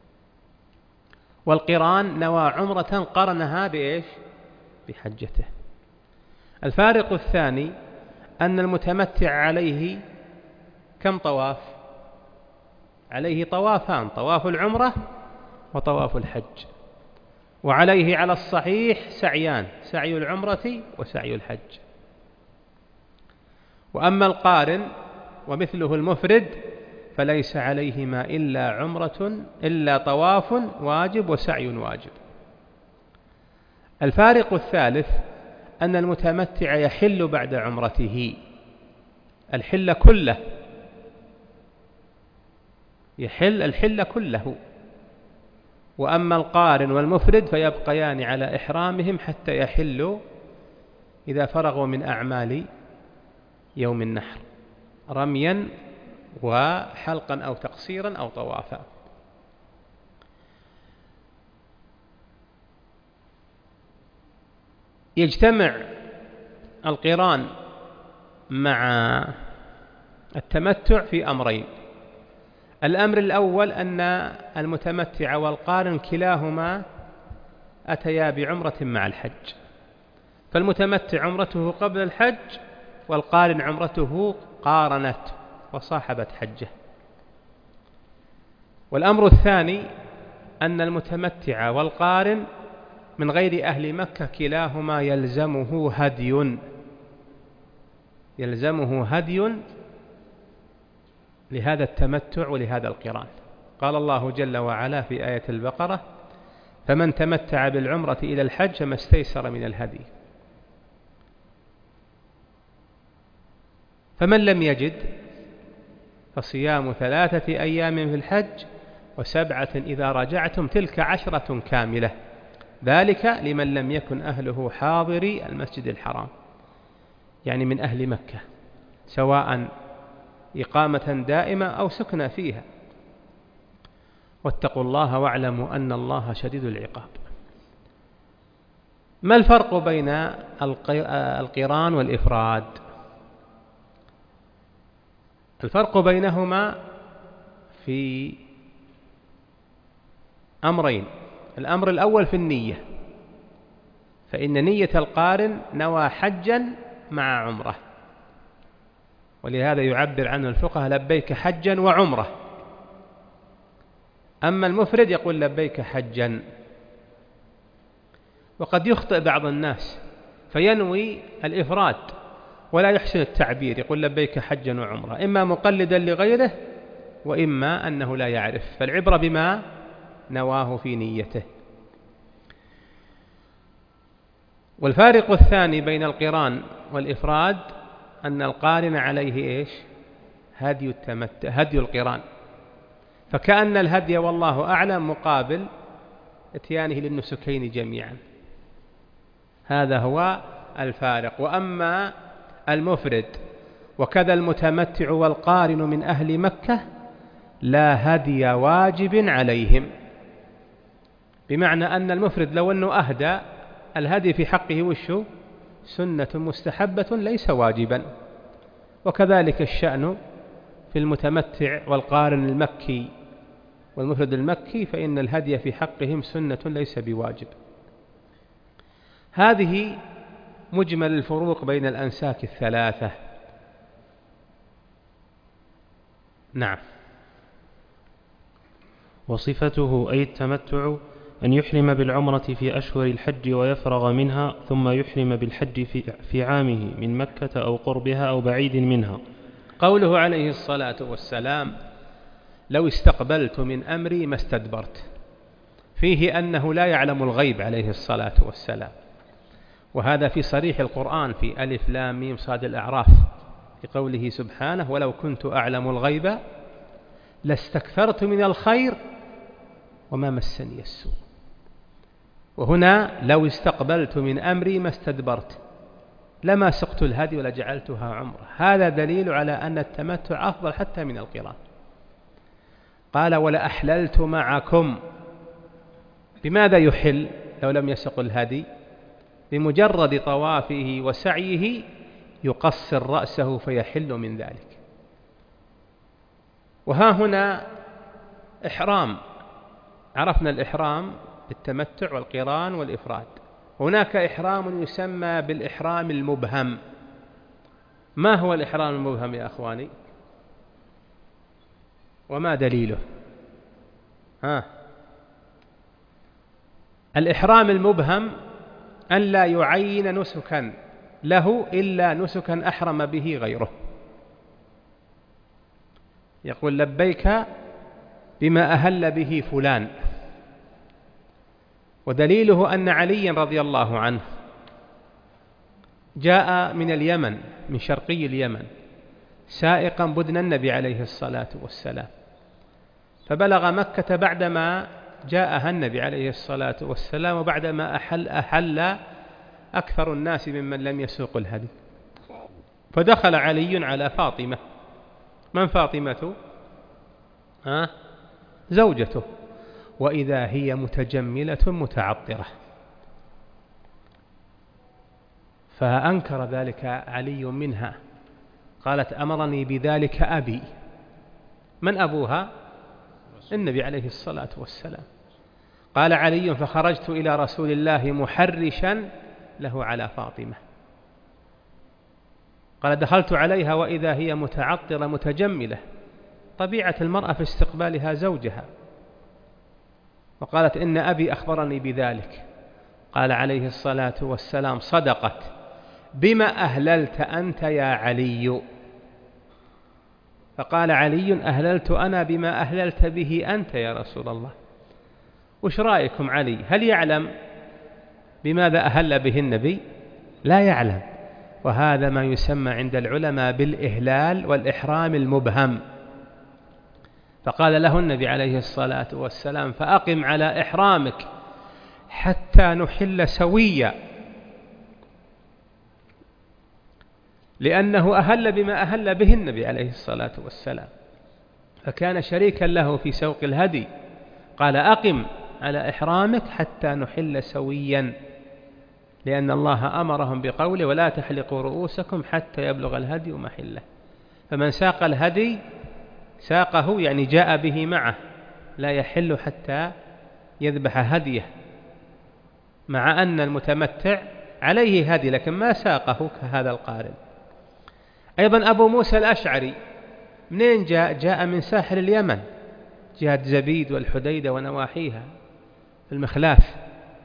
والقران نوى عمرة قرنها بإيش؟ بحجته. الفارق الثاني أن المتمتع عليه كم طواف؟ عليه طوافان: طواف العمرة وطواف الحج، وعليه على الصحيح سعيان: سعي العمرة وسعي الحج. وأما القارن ومثله المفرد فليس عليهما إلا عمرة إلا طواف واجب وسعي واجب. الفارق الثالث أن المتمتع يحل بعد عمرته الحل كله، يحل الحل كله. وأما القارن والمفرد فيبقيان على إحرامهم حتى يحلوا إذا فرغوا من أعمال يوم النحر، رميا وحلقا أو تقصيرا أو طوافا. يجتمع القران مع التمتع في أمرين: الأمر الأول أن المتمتع والقارن كلاهما أتيا بعمرة مع الحج، فالمتمتع عمرته قبل الحج، والقارن عمرته قارنت وصاحبت حجه. والأمر الثاني أن المتمتع والقارن من غير أهل مكة كلاهما يلزمه هدي، يلزمه هدي لهذا التمتع ولهذا القران. قال الله جل وعلا في آية البقرة: فمن تمتع بالعمرة إلى الحج فما استيسر من الهدي. فمن لم يجد فصيام ثلاثة أيام في الحج وسبعة إذا رجعتم تلك عشرة كاملة، ذلك لمن لم يكن أهله حاضري المسجد الحرام، يعني من أهل مكة، سواء إقامة دائمة أو سكنة فيها. واتقوا الله واعلموا أن الله شديد العقاب. ما الفرق بين القران والإفراد؟ الفرق بينهما في أمرين. الأمر الأول في النية، فإن نية القارن نوى حجا مع عمره، ولهذا يعبر عنه الفقهاء لبيك حجا وعمره. أما المفرد يقول لبيك حجا. وقد يخطئ بعض الناس فينوي الإفراد ولا يحسن التعبير، يقول لبيك حجا وعمره، إما مقلدا لغيره وإما أنه لا يعرف، فالعبرة بما نواه في نيته. والفارق الثاني بين القران والإفراد أن القارن عليه إيش؟ هدي التمتع، هدي القران، فكأن الهدي والله أعلم مقابل اتيانه للنسكين جميعا. هذا هو الفارق. وأما المفرد وكذا المتمتع والقارن من أهل مكة لا هدي واجب عليهم، بمعنى أن المفرد لو أنه أهدى الهدي في حقه وشه سنة مستحبة ليس واجبا. وكذلك الشأن في المتمتع والقارن المكي والمفرد المكي، فإن الهدي في حقهم سنة ليس بواجب. هذه مجمل الفروق بين الأنساك الثلاثة. نعم. وصفته أي التمتع أن يحرم بالعمرة في أشهر الحج ويفرغ منها، ثم يحرم بالحج في عامه من مكة أو قربها أو بعيد منها. قوله عليه الصلاة والسلام لو استقبلت من أمري ما استدبرت، فيه أنه لا يعلم الغيب عليه الصلاة والسلام، وهذا في صريح القرآن في ألف لام ميم صاد الأعراف في قوله سبحانه ولو كنت أعلم الغيب لاستكثرت من الخير وما مسني السوء. وهنا لو استقبلت من أمري ما استدبرت، لما سقت الهدي ولا جعلتها عمره. هذا دليل على أن التمتع أفضل حتى من القران. قال ولا أحللت معكم. بماذا يحل لو لم يسق الهدي؟ بمجرد طوافه وسعيه يقصر رأسه فيحل من ذلك. وها هنا إحرام، عرفنا الإحرام بالتمتع والقران والإفراد. هناك إحرام يسمى بالإحرام المبهم. ما هو الإحرام المبهم يا أخواني؟ وما دليله؟ ها الإحرام المبهم أن لا يعين نسكا له إلا نسكا أحرم به غيره. يقول لبيك بما أهل به فلان، ودليله أن علي رضي الله عنه جاء من اليمن، من شرقي اليمن، سائقا بدن النبي عليه الصلاة والسلام، فبلغ مكة بعدما جاءها النبي عليه الصلاة والسلام، وبعدما أحل, أحل أكثر الناس ممن لم يسوق الهدي، فدخل علي على فاطمة. من فاطمة؟ ها؟ زوجته، وإذا هي متجملة متعطرة، فأنكر ذلك علي منها، قالت أمرني بذلك أبي. من أبوها؟ النبي عليه الصلاة والسلام. قال علي فخرجت إلى رسول الله محرشا له على فاطمة. قال دخلت عليها وإذا هي متعطرة متجملة، طبيعة المرأة في استقبالها زوجها، وقالت إن أبي أخبرني بذلك. قال عليه الصلاة والسلام صدقت، بما أهللت أنت يا علي؟ فقال علي أهللت أنا بما أهللت به أنت يا رسول الله. وش رأيكم علي؟ هل يعلم بماذا أهل به النبي؟ لا يعلم. وهذا ما يسمى عند العلماء بالإهلال والإحرام المبهم. فقال له النبي عليه الصلاة والسلام فأقم على إحرامك حتى نحل سويا، لأنه أهل بما أهل به النبي عليه الصلاة والسلام، فكان شريكا له في سوق الهدي. قال أقم على إحرامك حتى نحل سويا، لأن الله أمرهم بقوله ولا تحلقوا رؤوسكم حتى يبلغ الهدي محله. فمن ساق الهدي ساقه يعني جاء به معه، لا يحل حتى يذبح هديه، مع أن المتمتع عليه هدي لكن ما ساقه كهذا القارن. أيضا أبو موسى الأشعري منين جاء؟ جاء من ساحل اليمن، جهة زبيد والحديدة ونواحيها في المخلاف،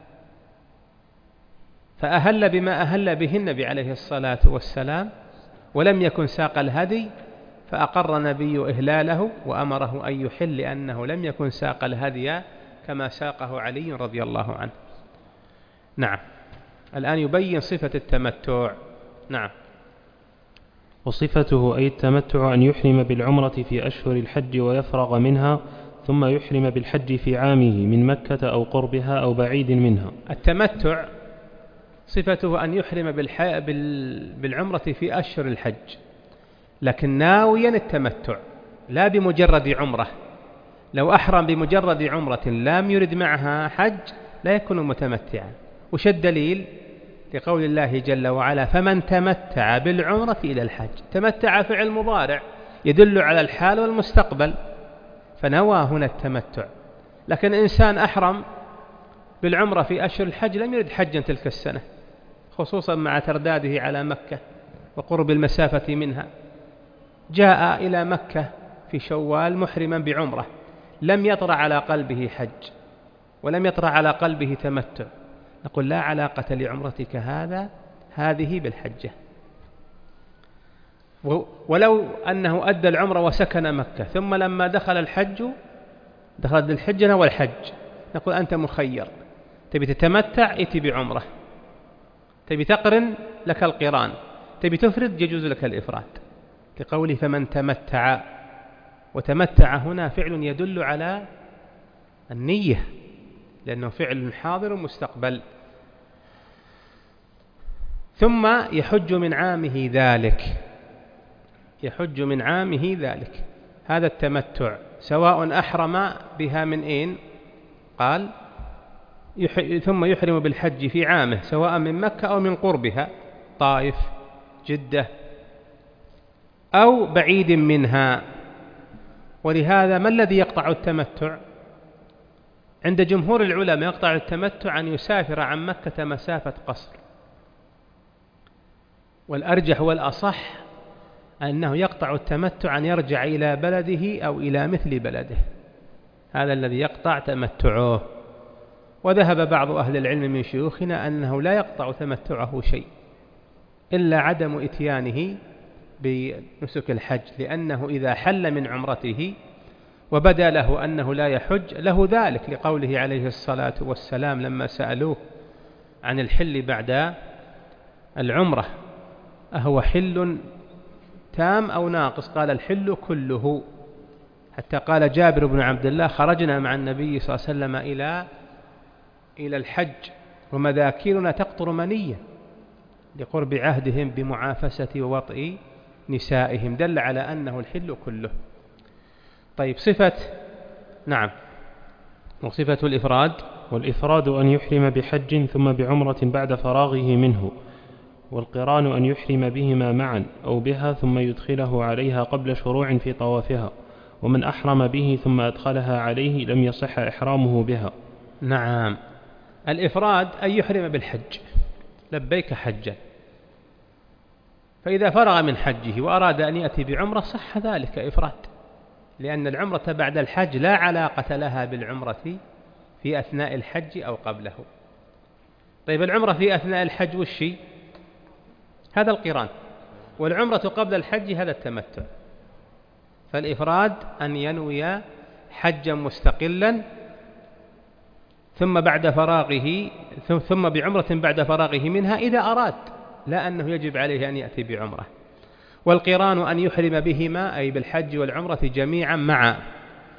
فأهل بما أهل به النبي عليه الصلاة والسلام ولم يكن ساق الهدي، فأقر النبي إهلاله وأمره أن يحل، لأنه لم يكن ساق الهدي كما ساقه علي رضي الله عنه. نعم، الآن يبين صفة التمتع. نعم. وصفته أي التمتع أن يحرم بالعمرة في أشهر الحج ويفرغ منها، ثم يحرم بالحج في عامه من مكة أو قربها أو بعيد منها. التمتع صفته أن يحرم بالعمرة في أشهر الحج، لكن ناويا التمتع لا بمجرد عمرة. لو أحرم بمجرد عمرة لم يرد معها حج لا يكون متمتعا. وش الدليل؟ لقول الله جل وعلا فمن تمتع بالعمرة إلى الحج. تمتع فعل مضارع يدل على الحال والمستقبل، فنوى هنا التمتع. لكن إنسان أحرم بالعمرة في أشهر الحج لم يرد حجا تلك السنة، خصوصا مع ترداده على مكة وقرب المسافة منها، جاء إلى مكة في شوال محرما بعمرة، لم يطرأ على قلبه حج ولم يطرأ على قلبه تمتع، نقول لا علاقة لعمرتك هذا هذه بالحجة. ولو أنه أدى العمرة وسكن مكة ثم لما دخل الحج دخل الحج نوى الحج، نقول أنت مخير، تبي تتمتع ائت بعمرة، تبي تقرن لك القران، تبي تفرد يجوز لك الإفراد، لقوله فمن تمتع. وتمتع هنا فعل يدل على النية، لأنه فعل حاضر مستقبل. ثم يحج من عامه ذلك، يحج من عامه ذلك. هذا التمتع سواء أحرم بها من أين؟ قال ثم يحرم بالحج في عامه سواء من مكة أو من قربها، طائف، جدة، أو بعيد منها. ولهذا ما الذي يقطع التمتع؟ عند جمهور العلماء يقطع التمتع أن يسافر عن مكة مسافة قصر، والأرجح والأصح أنه يقطع التمتع أن يرجع إلى بلده أو إلى مثل بلده، هذا الذي يقطع تمتعه. وذهب بعض أهل العلم من شيوخنا أنه لا يقطع تمتعه شيء إلا عدم إتيانه بنسك الحج، لأنه إذا حل من عمرته وبدا له أنه لا يحج له ذلك، لقوله عليه الصلاة والسلام لما سألوه عن الحل بعد العمرة أهو حل تام أو ناقص؟ قال الحل كله. حتى قال جابر بن عبد الله خرجنا مع النبي صلى الله عليه وسلم إلى إلى الحج ومذاكيرنا تقطر منيا، لقرب عهدهم بمعافسة ووطئ نسائهم، دل على أنه الحل كله. طيب صفة نعم وصفة الإفراد. والإفراد أن يحرم بحج ثم بعمرة بعد فراغه منه، والقران أن يحرم بهما معا أو بها ثم يدخله عليها قبل شروع في طوافها، ومن أحرم به ثم أدخلها عليه لم يصح إحرامه بها. نعم، الإفراد أن يحرم بالحج، لبيك حجا، فإذا فرغ من حجه وأراد أن يأتي بعمرة صح ذلك إفراد، لأن العمرة بعد الحج لا علاقة لها بالعمرة في أثناء الحج أو قبله. طيب العمرة في أثناء الحج والشي هذا القران، والعمرة قبل الحج هذا التمتع. فالإفراد أن ينوي حجا مستقلا ثم بعد فراغه ثم بعمرة بعد فراغه منها إذا أراد، لا أنه يجب عليه أن يأتي بعمرة. والقران أن يحرم بهما أي بالحج والعمرة جميعا معا،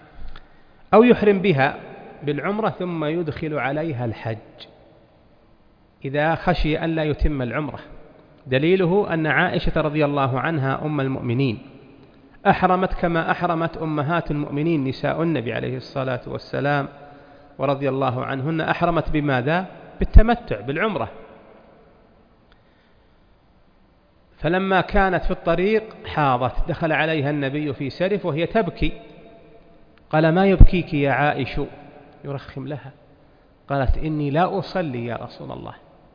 أو يحرم بها بالعمرة ثم يدخل عليها الحج إذا خشي أن لا يتم العمرة. دليله أن عائشة رضي الله عنها أم المؤمنين أحرمت كما أحرمت أمهات المؤمنين نساء النبي عليه الصلاة والسلام ورضي الله عنهن، أحرمت بماذا؟ بالتمتع بالعمرة. فلما كانت في الطريق حاضت، دخل عليها النبي في سرف وهي تبكي، قال: ما يبكيك يا عائشة؟ يرخم لها، قالت: إني لا أصلي يا رسول الله.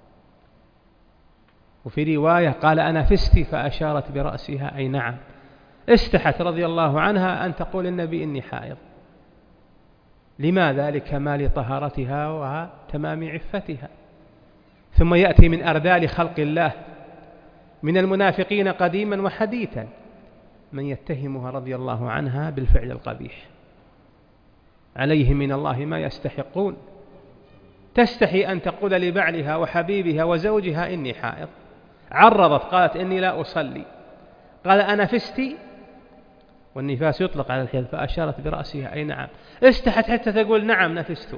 وفي رواية قال: أنا فستي، فأشارت برأسها أي نعم. استحت رضي الله عنها أن تقول النبي إني حائض. لماذا؟ لكمال طهارتها وتمام عفتها. ثم يأتي من أرذال خلق الله من المنافقين قديما وحديثا من يتهمها رضي الله عنها بالفعل القبيح، عليه من الله ما يستحقون. تستحي أن تقول لبعلها وحبيبها وزوجها إني حائض، عرضت قالت: إني لا أصلي. قال: أنا فستي، والنفاس يطلق على الحيض، فأشارت برأسها أي نعم. استحت حتى تقول: نعم نفست.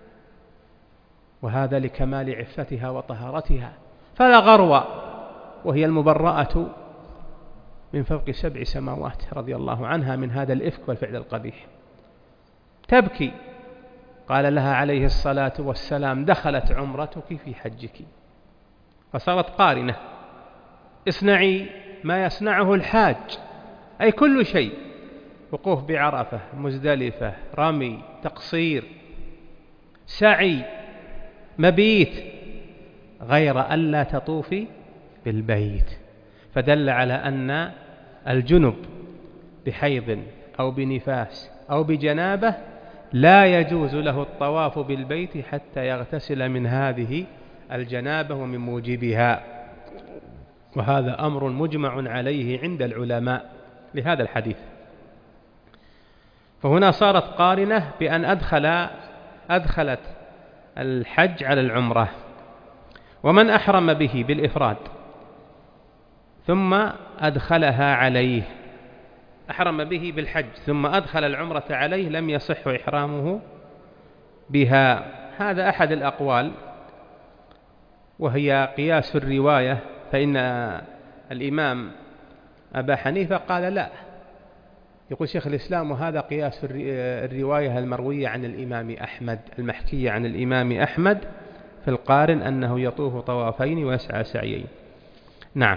وهذا لكمال عفتها وطهارتها، فلا غرو، وهي المبرأة من فوق سبع سماوات رضي الله عنها من هذا الإفك والفعل القبيح. تبكي، قال لها عليه الصلاة والسلام: دخلت عمرتك في حجك. فصارت قارنة، اصنعي ما يصنعه الحاج، أي كل شيء، وقوف بعرفة، مزدلفة، رمي، تقصير، سعي، مبيت، غير ألا تطوفي بالبيت. فدل على أن الجنب بحيض أو بنفاس أو بجنابة لا يجوز له الطواف بالبيت حتى يغتسل من هذه الجنابة ومن موجبها، وهذا أمر مجمع عليه عند العلماء لهذا الحديث. فهنا صارت قارنة بأن أدخل أدخلت الحج على العمرة. ومن أحرم به بالإفراد ثم أدخلها عليه، أحرم به بالحج ثم أدخل العمرة عليه، لم يصح إحرامه بها. هذا أحد الأقوال، وهي قياس الرواية، فإن الإمام أبا حنيفة قال لا، يقول شيخ الإسلام: وهذا قياس الرواية المروية عن الإمام أحمد، المحكية عن الإمام أحمد في القارن أنه يطوف طوافين ويسعى سعيين. نعم.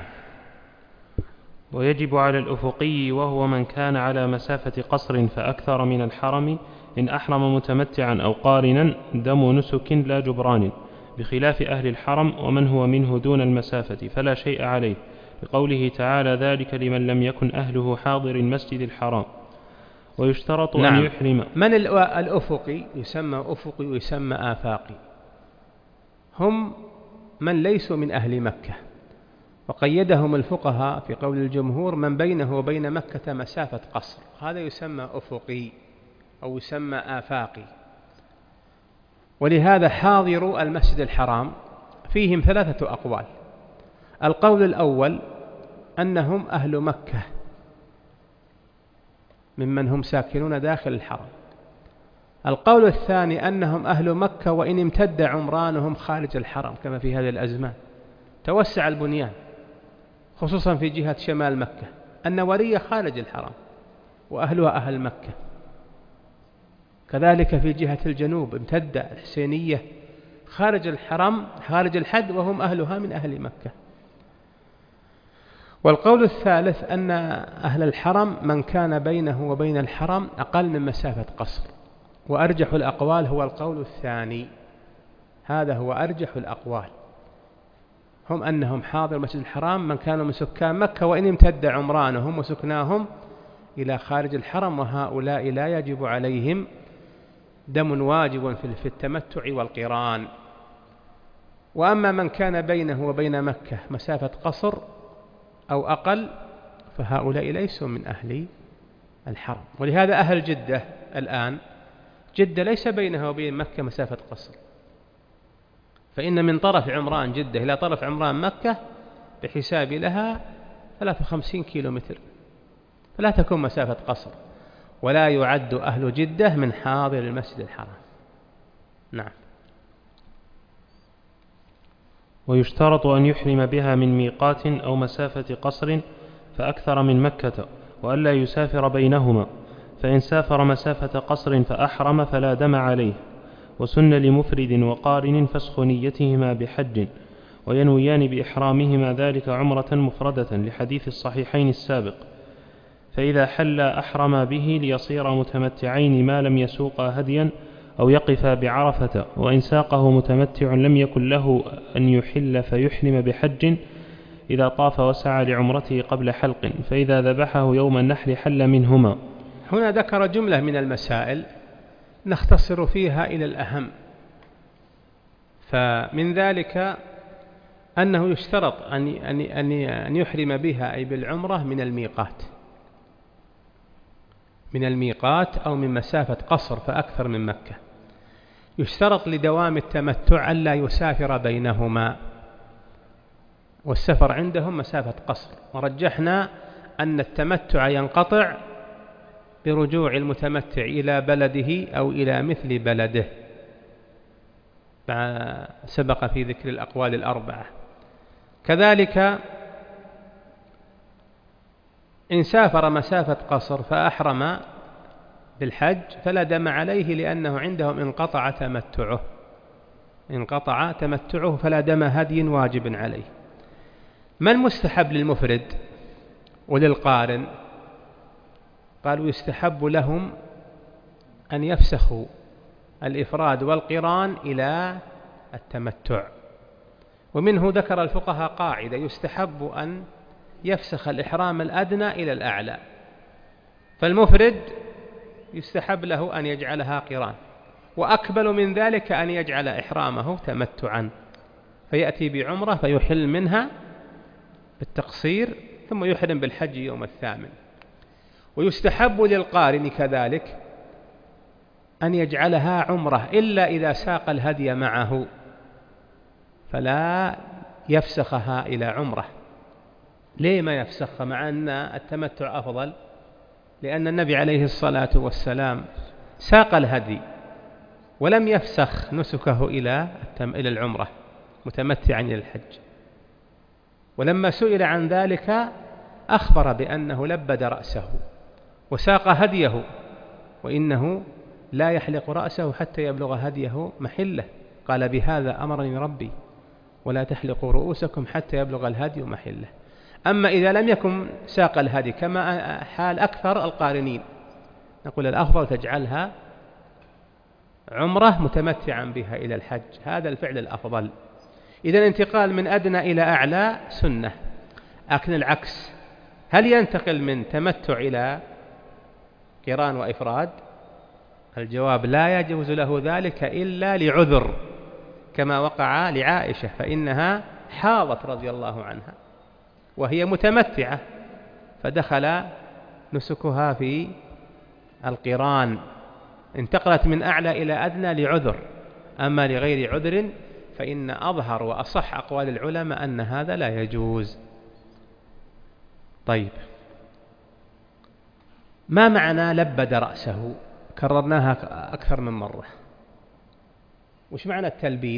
ويجب على الأفقي وهو من كان على مسافة قصر فأكثر من الحرم إن أحرم متمتعا أو قارنا دم نسك لا جبران، بخلاف أهل الحرم ومن هو منه دون المسافة فلا شيء عليه، لقوله تعالى: ذلك لمن لم يكن أهله حاضر المسجد الحرام. ويشترط نعم. أن يحرم. من الأفقي؟ يسمى أفقي ويسمى آفاقي، هم من ليسوا من أهل مكة، وقيدهم الفقهاء في قول الجمهور من بينه وبين مكة مسافة قصر، هذا يسمى أفقي أو يسمى آفاقي. ولهذا حاضر المسجد الحرام فيهم ثلاثة أقوال. القول الأول أنهم أهل مكة ممن هم ساكنون داخل الحرم. القول الثاني أنهم أهل مكة وإن امتد عمرانهم خارج الحرم، كما في هذه الأزمان توسع البنيان خصوصا في جهة شمال مكة، النورية خارج الحرم وأهلها أهل مكة، كذلك في جهة الجنوب امتد الحسينية خارج الحرم خارج الحد وهم أهلها من أهل مكة. والقول الثالث أن أهل الحرم من كان بينه وبين الحرم أقل من مسافة قصر، وأرجح الأقوال هو القول الثاني، هذا هو أرجح الأقوال، هم أنهم حاضر مسجد الحرام من كانوا من سكان مكة وإن امتد عمرانهم وسكناهم إلى خارج الحرم، وهؤلاء لا يجب عليهم دم واجب في التمتع والقران. وأما من كان بينه وبين مكة مسافة قصر أو أقل فهؤلاء ليسوا من أهل الحرم. ولهذا أهل جدة الآن، جدة ليس بينها وبين مكة مسافة قصر، فإن من طرف عمران جدة إلى طرف عمران مكة بحساب لها ثلاثة وخمسين كيلو متر، فلا تكون مسافة قصر. ولا يعد أهل جدة من حاضر المسجد الحرام. نعم. ويشترط أن يحرم بها من ميقات أو مسافة قصر فأكثر من مكة، وألا يسافر بينهما، فإن سافر مسافة قصر فأحرم فلا دم عليه. وسن لمفرد وقارن فسخ نيتهما بحج، وينويان بإحرامهما ذلك عمرة مفردة لحديث الصحيحين السابق. فإذا حل أحرم به ليصير متمتعين ما لم يسوقا هديا أو يقفا بعرفة، وإن ساقه متمتع لم يكن له أن يحل فيحرم بحج إذا طاف وسعى لعمرته قبل حلق، فإذا ذبحه يوم النحر حل منهما. هنا ذكر جملة من المسائل نختصر فيها إلى الأهم، فمن ذلك أنه يشترط أن يحرم بها أي بالعمرة من الميقات من الميقات أو من مسافة قصر فأكثر من مكة. يشترط لدوام التمتع ألا يسافر بينهما، والسفر عندهم مسافة قصر، ورجحنا أن التمتع ينقطع برجوع المتمتع إلى بلده أو إلى مثل بلده، سبق في ذكر الأقوال الأربعة. كذلك إن سافر مسافة قصر فأحرم بالحج فلا دم عليه، لأنه عندهم انقطع تمتعه انقطع تمتعه فلا دم هدي واجب عليه. ما المستحب للمفرد وللقارن؟ قالوا يستحب لهم أن يفسخوا الإفراد والقران إلى التمتع، ومنه ذكر الفقهاء قاعدة: يستحب أن يفسخ الإحرام الأدنى إلى الأعلى، فالمفرد يستحب له أن يجعلها قران، وأكبل من ذلك أن يجعل إحرامه تمتعا، فيأتي بعمرة فيحل منها بالتقصير ثم يحرم بالحج يوم الثامن. ويستحب للقارن كذلك أن يجعلها عمرة إلا إذا ساق الهدي معه، فلا يفسخها إلى عمرة. ليه ما يفسخها مع أن التمتع أفضل؟ لأن النبي عليه الصلاة والسلام ساق الهدي ولم يفسخ نسكه إلى إلى العمرة متمتعا إلى الحج، ولما سئل عن ذلك أخبر بأنه لبد رأسه وساق هديه، وإنه لا يحلق رأسه حتى يبلغ هديه محله، قال: بهذا أمرني ربي ولا تحلقوا رؤوسكم حتى يبلغ الهدي محله. أما إذا لم يكن ساق الهدي كما حال أكثر القارنين، نقول الأفضل تجعلها عمرة متمتعا بها إلى الحج، هذا الفعل الأفضل. إذا الانتقال من أدنى إلى أعلى سنة، لكن العكس، هل ينتقل من تمتع إلى قران وإفراد؟ الجواب: لا يجوز له ذلك إلا لعذر، كما وقع لعائشة، فإنها حاضت رضي الله عنها وهي متمتعة، فدخل نسكها في القران، انتقلت من أعلى إلى أدنى لعذر. أما لغير عذر فإن أظهر وأصح أقوال العلماء أن هذا لا يجوز. طيب، ما معنى لبد رأسه؟ كررناها أكثر من مرة. وش معنى التلبيد؟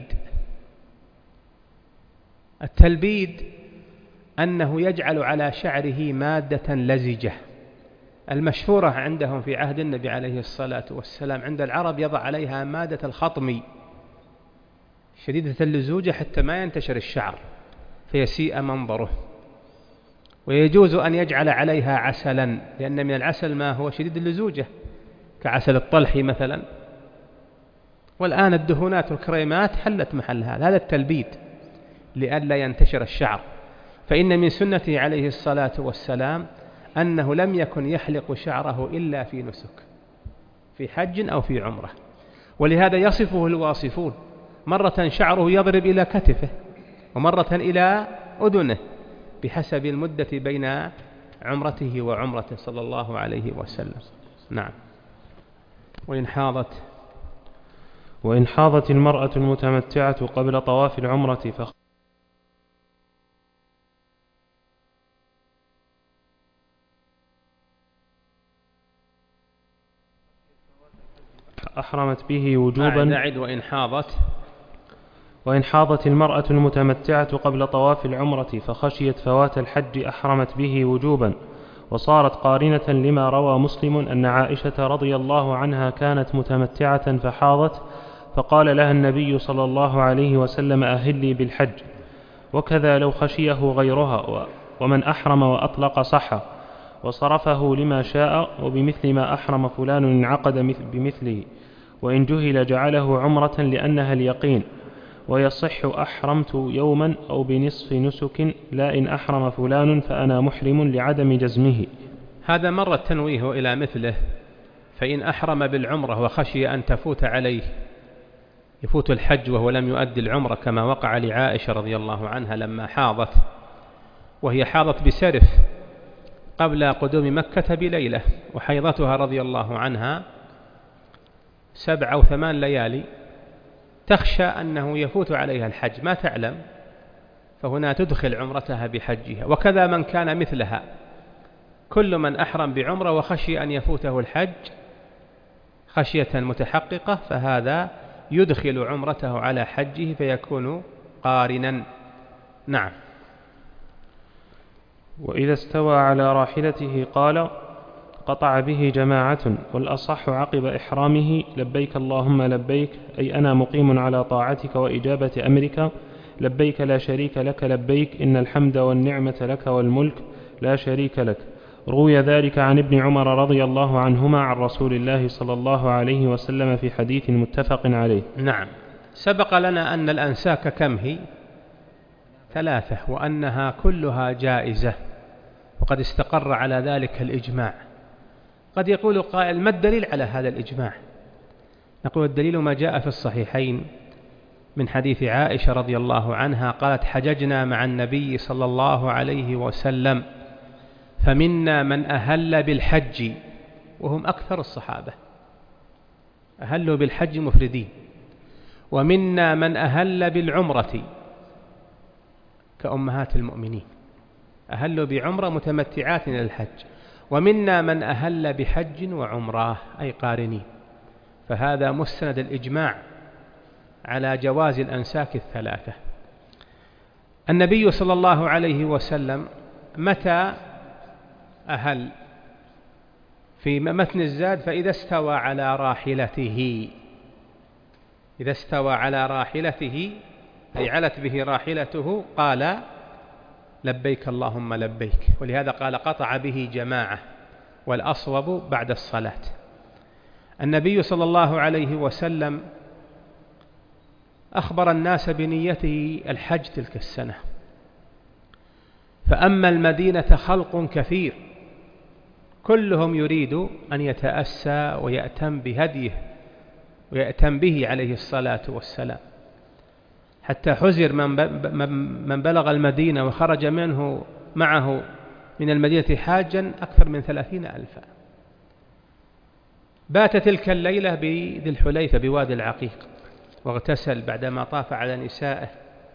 التلبيد أنه يجعل على شعره مادة لزجة، المشهورة عندهم في عهد النبي عليه الصلاة والسلام، عند العرب يضع عليها مادة الخطم شديدة اللزوجة حتى ما ينتشر الشعر فيسيء منظره. ويجوز أن يجعل عليها عسلا، لأن من العسل ما هو شديد اللزوجة كعسل الطلح مثلا، والآن الدهونات والكريمات حلت محل هذا. هذا التلبيد لئلا ينتشر الشعر. فإن من سنته عليه الصلاة والسلام أنه لم يكن يحلق شعره إلا في نسك، في حج أو في عمرة، ولهذا يصفه الواصفون: مرة شعره يضرب إلى كتفه، ومرة إلى أذنه، بحسب المدة بين عمرته وعمرته صلى الله عليه وسلم. نعم. وإن حاضت وإن حاضت المرأة المتمتعة قبل طواف العمرة فخ أحرمت به وجوبا. نعد وإن حاضت وإن حاضت المرأة المتمتعة قبل طواف العمرة فخشيت فوات الحج أحرمت به وجوبا، وصارت قارنة لما روى مسلم أن عائشة رضي الله عنها كانت متمتعة فحاضت فقال لها النبي صلى الله عليه وسلم أهلي بالحج. وكذا لو خشيه غيرها، ومن أحرم وأطلق صح وصرفه لما شاء، وبمثل ما أحرم فلان انعقد بمثله، وإن جهل جعله عمرة لأنها اليقين. ويصح أحرمت يوما أو بنصف نسك، لا إن أحرم فلان فأنا محرم لعدم جزمه. هذا مر التنويه إلى مثله. فإن أحرم بالعمرة وخشي أن تفوت عليه، يفوت الحج وهو لم يؤدي العمرة، كما وقع لعائشة رضي الله عنها لما حاضت، وهي حاضت بسرف قبل قدوم مكة بليلة، وحيضتها رضي الله عنها سبع أو ثمان ليالي، تخشى أنه يفوت عليها الحج ما تعلم، فهنا تدخل عمرتها بحجها. وكذا من كان مثلها، كل من أحرم بعمرة وخشي أن يفوته الحج خشية متحققة، فهذا يدخل عمرته على حجه فيكون قارنا. نعم. وإذا استوى على راحلته قال قطع به جماعة، والأصح عقب إحرامه لبيك اللهم لبيك، أي أنا مقيم على طاعتك وإجابة أمرك، لبيك لا شريك لك لبيك، إن الحمد والنعمة لك والملك لا شريك لك. روي ذلك عن ابن عمر رضي الله عنهما عن رسول الله صلى الله عليه وسلم في حديث متفق عليه. نعم. سبق لنا أن الأنساك كم هي؟ ثلاثة، وأنها كلها جائزة، وقد استقر على ذلك الإجماع. قد يقول قائل ما الدليل على هذا الإجماع؟ نقول الدليل ما جاء في الصحيحين من حديث عائشة رضي الله عنها قالت حججنا مع النبي صلى الله عليه وسلم فمنا من أهل بالحج، وهم أكثر الصحابة أهلوا بالحج مفردين، ومنا من أهل بالعمرة كأمهات المؤمنين أهلوا بعمرة متمتعات إلى الحج، ومنا من أهل بحج وعمراه أي قارنين. فهذا مستند الإجماع على جواز الأنساك الثلاثة. النبي صلى الله عليه وسلم متى أهل؟ في متن الزاد فإذا استوى على راحلته، إذا استوى على راحلته أي علت به راحلته قال لبيك اللهم لبيك، ولهذا قال قطع به جماعة، والأصوب بعد الصلاة. النبي صلى الله عليه وسلم أخبر الناس بنيته الحج تلك السنة، فأما المدينة خلق كثير كلهم يريد أن يتأسى ويأتم بهديه ويأتم به عليه الصلاة والسلام، حتى حزر من بلغ المدينة وخرج منه معه من المدينة حاجا أكثر من ثلاثين ألفا. بات تلك الليلة بذي الحليفة بوادي العقيق، واغتسل بعدما طاف على نسائه،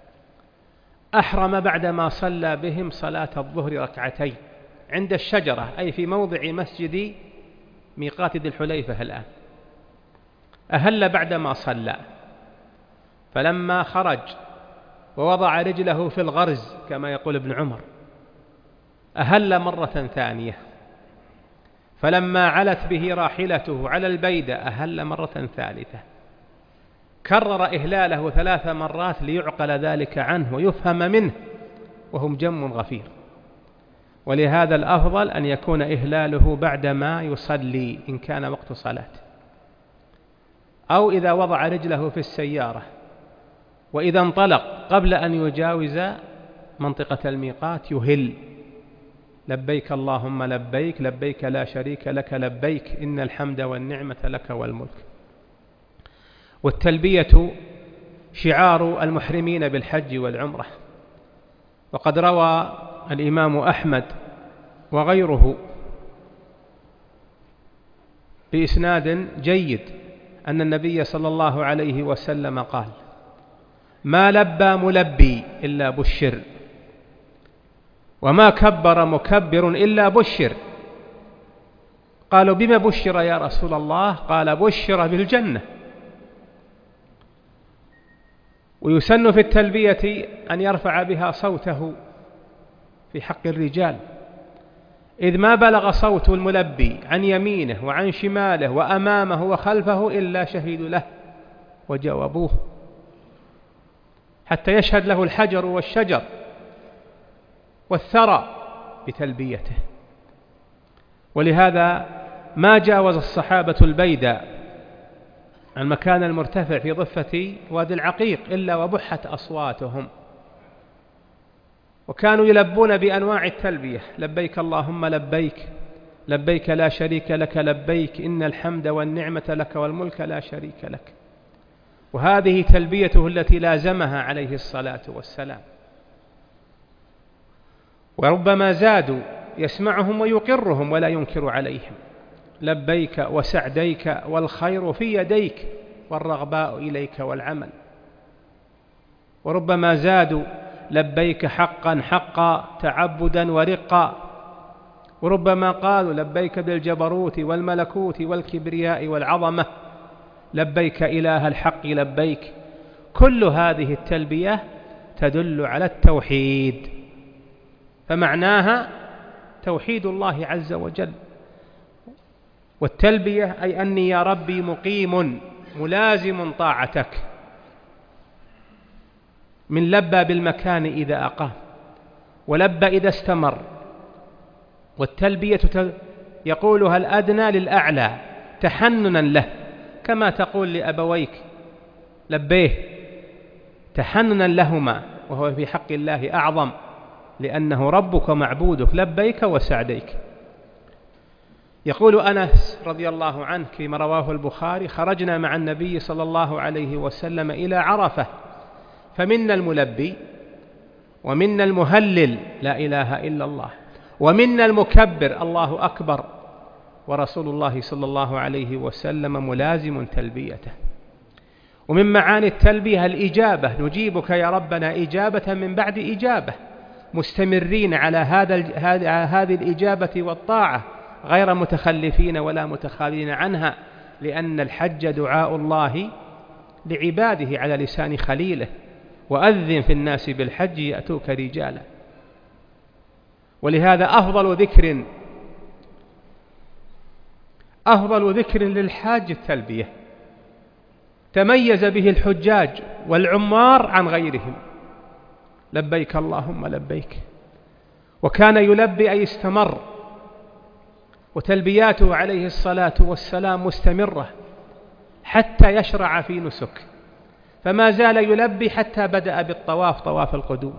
أحرم بعدما صلى بهم صلاة الظهر ركعتين عند الشجرة، أي في موضع مسجد ميقات ذي الحليفة الآن. أهل بعدما صلى، فلما خرج ووضع رجله في الغرز كما يقول ابن عمر أهل مرة ثانية، فلما علت به راحلته على البيدة أهل مرة ثالثة، كرر إهلاله ثلاث مرات ليعقل ذلك عنه ويفهم منه، وهم جم غفير. ولهذا الأفضل أن يكون إهلاله بعدما يصلي إن كان وقت صلاة، أو إذا وضع رجله في السيارة، وإذا انطلق قبل أن يجاوز منطقة الميقات يهل لبيك اللهم لبيك لبيك لا شريك لك لبيك إن الحمد والنعمة لك والملك. والتلبية شعار المحرمين بالحج والعمرة، وقد روى الإمام أحمد وغيره بإسناد جيد أن النبي صلى الله عليه وسلم قال ما لبى ملبي إلا بشر، وما كبر مكبر إلا بشر، قالوا بما بشر يا رسول الله؟ قال بشر بالجنة. ويسن في التلبية أن يرفع بها صوته في حق الرجال، إذ ما بلغ صوت الملبي عن يمينه وعن شماله وأمامه وخلفه إلا شهدوا له وجاوبوه، حتى يشهد له الحجر والشجر والثرى بتلبيته. ولهذا ما جاوز الصحابة البيداء المكان المرتفع في ضفة وادي العقيق إلا وبحت أصواتهم، وكانوا يلبون بأنواع التلبية: لبيك اللهم لبيك، لبيك لا شريك لك لبيك، إن الحمد والنعمة لك والملك لا شريك لك. وهذه تلبيته التي لازمها عليه الصلاة والسلام. وربما زادوا يسمعهم ويقرهم ولا ينكر عليهم: لبيك وسعديك والخير في يديك والرغباء إليك والعمل. وربما زادوا: لبيك حقا حقا تعبدا ورقا. وربما قالوا: لبيك بالجبروت والملكوت والكبرياء والعظمة، لبيك إله الحق لبيك. كل هذه التلبية تدل على التوحيد، فمعناها توحيد الله عز وجل. والتلبية أي أني يا ربي مقيم ملازم طاعتك، من لبى بالمكان إذا أقام، ولبى إذا استمر. والتلبية يقولها الأدنى للأعلى تحننا له، كما تقول لأبويك لبيه تحننا لهما، وهو في حق الله أعظم لأنه ربك ومعبودك، لبيك وسعديك. يقول أنس رضي الله عنه فيما رواه البخاري: خرجنا مع النبي صلى الله عليه وسلم إلى عرفة، فمنا الملبي ومنا المهلل لا إله إلا الله ومنا المكبر الله أكبر، ورسول الله صلى الله عليه وسلم ملازم تلبيته. ومن معاني التلبية الإجابة: نجيبك يا ربنا إجابة من بعد إجابة، مستمرين على هذا هذه الإجابة والطاعة غير متخلفين ولا متخاذلين عنها، لأن الحج دعاء الله لعباده على لسان خليله: وأذن في الناس بالحج يأتوك رجالا. ولهذا أفضل ذكر أفضل ذكر للحاج التلبية، تميز به الحجاج والعمار عن غيرهم: لبيك اللهم لبيك. وكان يلبي أي استمر، وتلبياته عليه الصلاة والسلام مستمرة حتى يشرع في نسك، فما زال يلبي حتى بدأ بالطواف، طواف القدوم.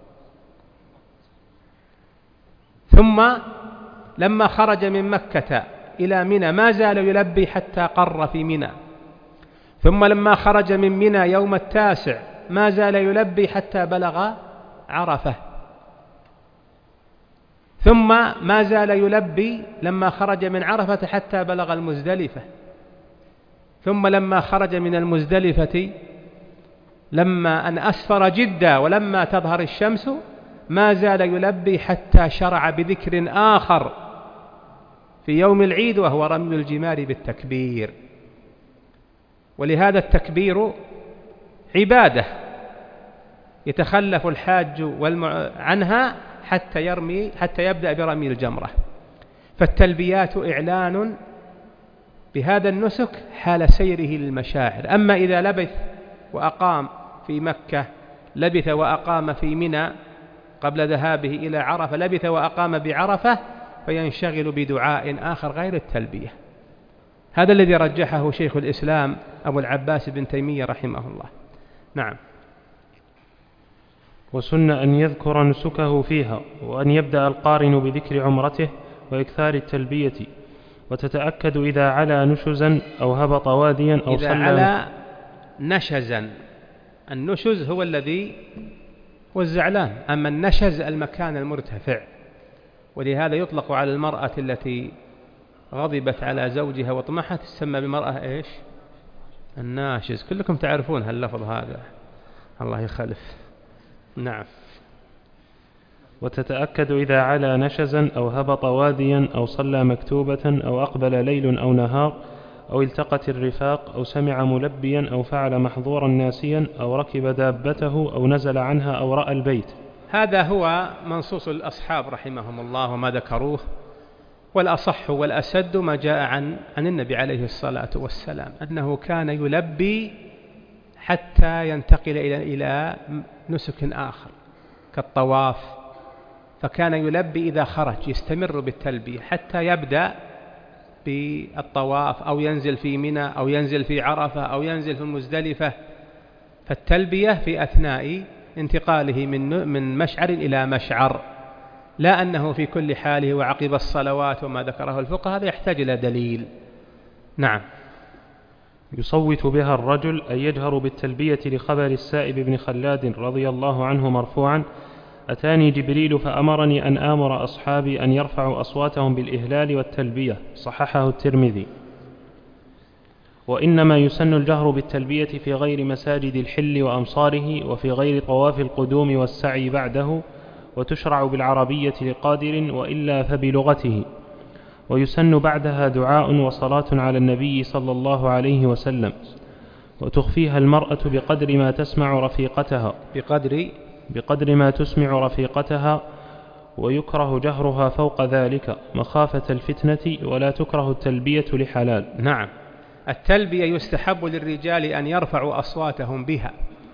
ثم لما خرج من مكة إلى منى ما زال يلبي حتى قر في منى. ثم لما خرج من منى يوم التاسع ما زال يلبي حتى بلغ عرفة. ثم ما زال يلبي لما خرج من عرفة حتى بلغ المزدلفة. ثم لما خرج من المزدلفة لما أن أسفر جدا ولما تظهر الشمس ما زال يلبي حتى شرع بذكر آخر في يوم العيد، وهو رمي الجمار بالتكبير. ولهذا التكبير عبادة يتخلف الحاج عنها حتى يرمي حتى يبدأ برمي الجمرة. فالتلبيات إعلان بهذا النسك حال سيره للمشاعر. أما إذا لبث وأقام في مكة، لبث وأقام في منى قبل ذهابه إلى عرفة، لبث وأقام بعرفة، فينشغل بدعاء آخر غير التلبية. هذا الذي رجحه شيخ الإسلام أبو العباس بن تيمية رحمه الله. نعم. وسن أن يذكر نسكه فيها، وأن يبدأ القارن بذكر عمرته وإكثار التلبية، وتتأكد إذا علا نشزا أو هبط واديا أو إذا صلى علا نشزا. النشز هو الذي هو الزعلان، أما النشز المكان المرتفع. ولهذا يطلق على المرأة التي غضبت على زوجها وطمحت تسمى بمرأة إيش؟ الناشز. كلكم تعرفون هاللفظ هذا، الله يخلف. نعم. وتتأكد إذا علا نشزا أو هبط واديا أو صلى مكتوبة أو أقبل ليل أو نهار أو التقت الرفاق أو سمع ملبيا أو فعل محظورا ناسيا أو ركب دابته أو نزل عنها أو رأى البيت. هذا هو منصوص الأصحاب رحمهم الله وما ذكروه، والأصح والأسد ما جاء عن عن النبي عليه الصلاة والسلام أنه كان يلبي حتى ينتقل إلى إلى نسك آخر كالطواف، فكان يلبي إذا خرج يستمر بالتلبية حتى يبدأ بالطواف أو ينزل في منى أو ينزل في عرفة أو ينزل في مزدلفة، فالتلبية في أثناء انتقاله من من مشعر إلى مشعر، لا أنه في كل حاله وعقب الصلوات وما ذكره الفقهاء، هذا يحتاج إلى دليل. نعم. يصوت بها الرجل أي يجهر بالتلبية لخبر السائب بن خلاد رضي الله عنه مرفوعا: أتاني جبريل فأمرني أن آمر أصحابي أن يرفعوا أصواتهم بالإهلال والتلبية، صححه الترمذي. وإنما يسن الجهر بالتلبية في غير مساجد الحل وأمصاره وفي غير طواف القدوم والسعي بعده، وتشرع بالعربية لقادر وإلا فبلغته. ويسن بعدها دعاء وصلاة على النبي صلى الله عليه وسلم، وتخفيها المرأة بقدر ما تسمع رفيقتها بقدر بقدر ما تسمع رفيقتها، ويكره جهرها فوق ذلك مخافة الفتنة، ولا تكره التلبية لحلال. نعم. التلبية يستحب للرجال أن يرفعوا أصواتهم بها،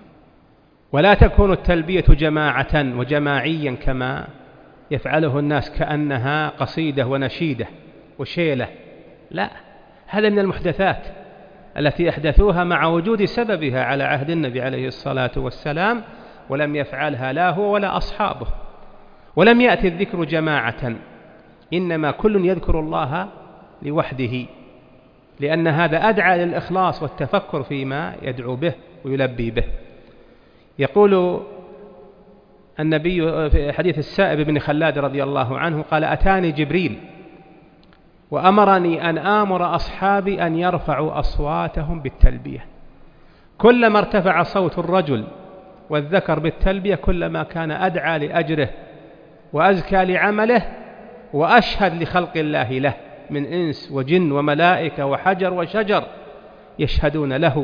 ولا تكون التلبية جماعة وجماعيا كما يفعله الناس كأنها قصيدة ونشيدة وشيلة، لا، هذا من المحدثات التي أحدثوها مع وجود سببها على عهد النبي عليه الصلاة والسلام، ولم يفعلها لا هو ولا أصحابه. ولم يأتي الذكر جماعة، إنما كل يذكر الله لوحده، لأن هذا أدعى للإخلاص والتفكر فيما يدعو به ويلبي به. يقول النبي في حديث السائب بن خلاد رضي الله عنه قال: أتاني جبريل وأمرني أن آمر أصحابي أن يرفعوا أصواتهم بالتلبية. كلما ارتفع صوت الرجل والذكر بالتلبية كلما كان أدعى لأجره وأزكى لعمله وأشهد لخلق الله له من إنس وجن وملائكة وحجر وشجر يشهدون له.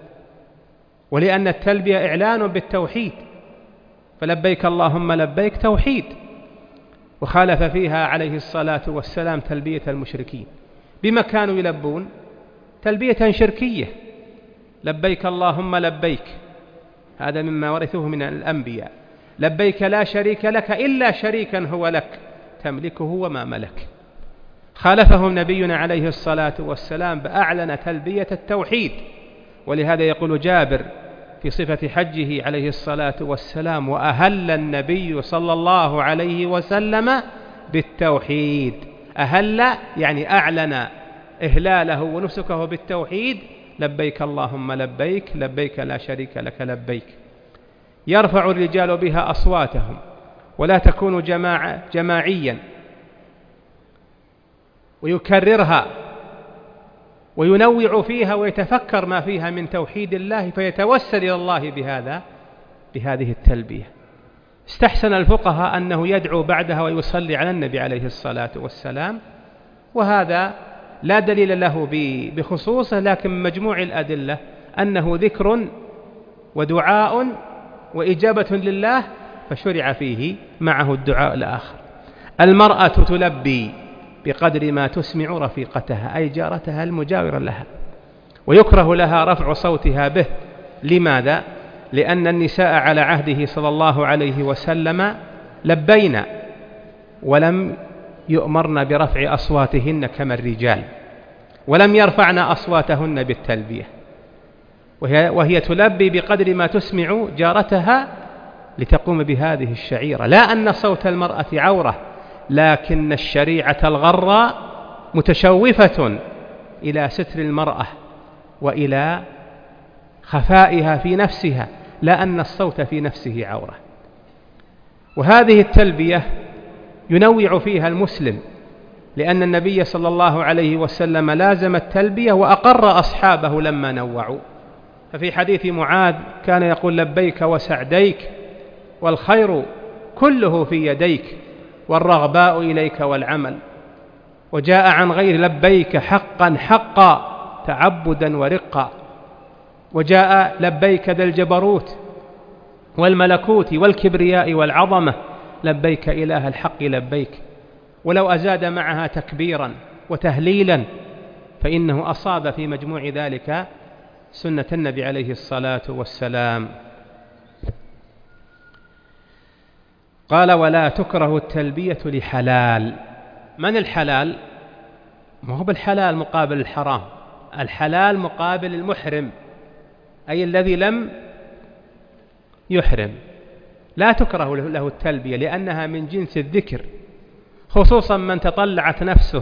ولأن التلبية إعلان بالتوحيد، فلبيك اللهم لبيك توحيد، وخالف فيها عليه الصلاة والسلام تلبية المشركين. بما كانوا يلبون؟ تلبية شركية، لبيك اللهم لبيك، هذا مما ورثوه من الأنبياء. لبيك لا شريك لك إلا شريكا هو لك تملكه وما ملك. خالفهم نبينا عليه الصلاة والسلام بأعلن تلبية التوحيد. ولهذا يقول جابر في صفة حجه عليه الصلاة والسلام: وأهل النبي صلى الله عليه وسلم بالتوحيد. أهل يعني أعلن إهلاله ونسكه بالتوحيد: لبيك اللهم لبيك، لبيك لا شريك لك لبيك. يرفع الرجال بها أصواتهم، ولا تكون جماعة جماعيا، ويكررها وينوع فيها ويتفكر ما فيها من توحيد الله، فيتوسل إلى الله بهذا بهذه التلبية. استحسن الفقهاء أنه يدعو بعدها ويصلي على النبي عليه الصلاة والسلام، وهذا لا دليل له بخصوصه، لكن مجموع الأدلة أنه ذكر ودعاء وإجابة لله، فشرع فيه معه الدعاء الآخر. المرأة تلبي بقدر ما تسمع رفيقتها أي جارتها المجاورة لها، ويكره لها رفع صوتها به. لماذا؟ لأن النساء على عهده صلى الله عليه وسلم لبين ولم يؤمرن برفع أصواتهن كما الرجال، ولم يرفعن أصواتهن بالتلبية، وهي, وهي تلبي بقدر ما تسمع جارتها لتقوم بهذه الشعيرة. لا أن صوت المرأة عورة، لكن الشريعة الغراء متشوفة إلى ستر المرأة وإلى خفائها في نفسها، لا أن الصوت في نفسه عورة. وهذه التلبية ينوع فيها المسلم، لأن النبي صلى الله عليه وسلم لازم التلبية وأقر أصحابه لما نوعوا. ففي حديث معاذ كان يقول: لبيك وسعديك والخير كله في يديك، والرغباء إليك والعمل. وجاء عن غير لبيك حقا حقا تعبدا ورقا، وجاء لبيك ذا الجبروت والملكوت والكبرياء والعظمة، لبيك إله الحق لبيك. ولو أزاد معها تكبيرا وتهليلا فإنه أصاب في مجموع ذلك سنة النبي عليه الصلاة والسلام. قال: ولا تكره التلبية لحلال. من الحلال؟ ما هو بالحلال مقابل الحرام، الحلال مقابل المحرم، أي الذي لم يحرم. لا تكره له التلبية لأنها من جنس الذكر، خصوصا من تطلعت نفسه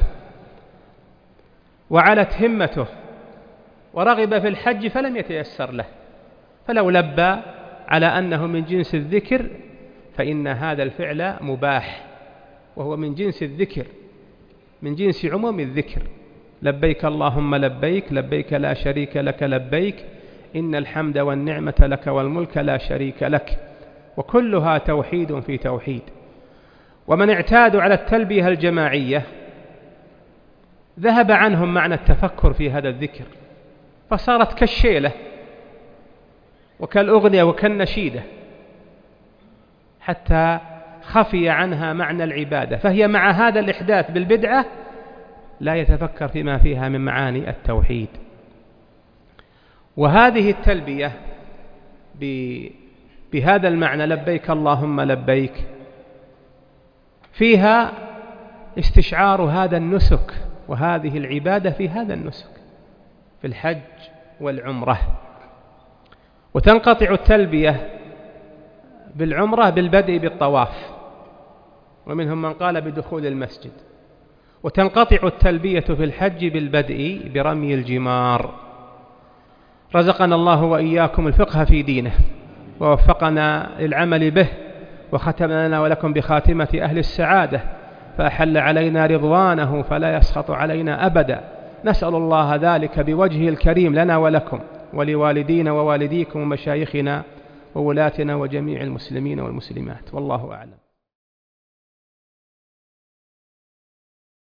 وعلت همته ورغب في الحج فلم يتيسر له، فلو لبى على أنه من جنس الذكر فإن هذا الفعل مباح، وهو من جنس الذكر، من جنس عموم الذكر. لبيك اللهم لبيك، لبيك لا شريك لك لبيك، إن الحمد والنعمة لك والملك لا شريك لك، وكلها توحيد في توحيد. ومن اعتادوا على التلبية الجماعية ذهب عنهم معنى التفكر في هذا الذكر، فصارت كالشيلة وكالأغنية وكالنشيدة، حتى خفي عنها معنى العبادة، فهي مع هذا الإحداث بالبدعة لا يتفكر فيما فيها من معاني التوحيد. وهذه التلبية بهذا المعنى لبيك اللهم لبيك فيها استشعار هذا النسك وهذه العبادة في هذا النسك في الحج والعمرة. وتنقطع التلبية بالعمرة بالبدء بالطواف، ومنهم من قال بدخول المسجد. وتنقطع التلبية في الحج بالبدء برمي الجمار. رزقنا الله وإياكم الفقه في دينه ووفقنا للعمل به، وختم لنا ولكم بخاتمة أهل السعادة، فأحل علينا رضوانه فلا يسخط علينا أبدا. نسأل الله ذلك بوجهه الكريم لنا ولكم ولوالدينا ووالديكم ومشايخنا وولاتنا وجميع المسلمين والمسلمات، والله أعلم.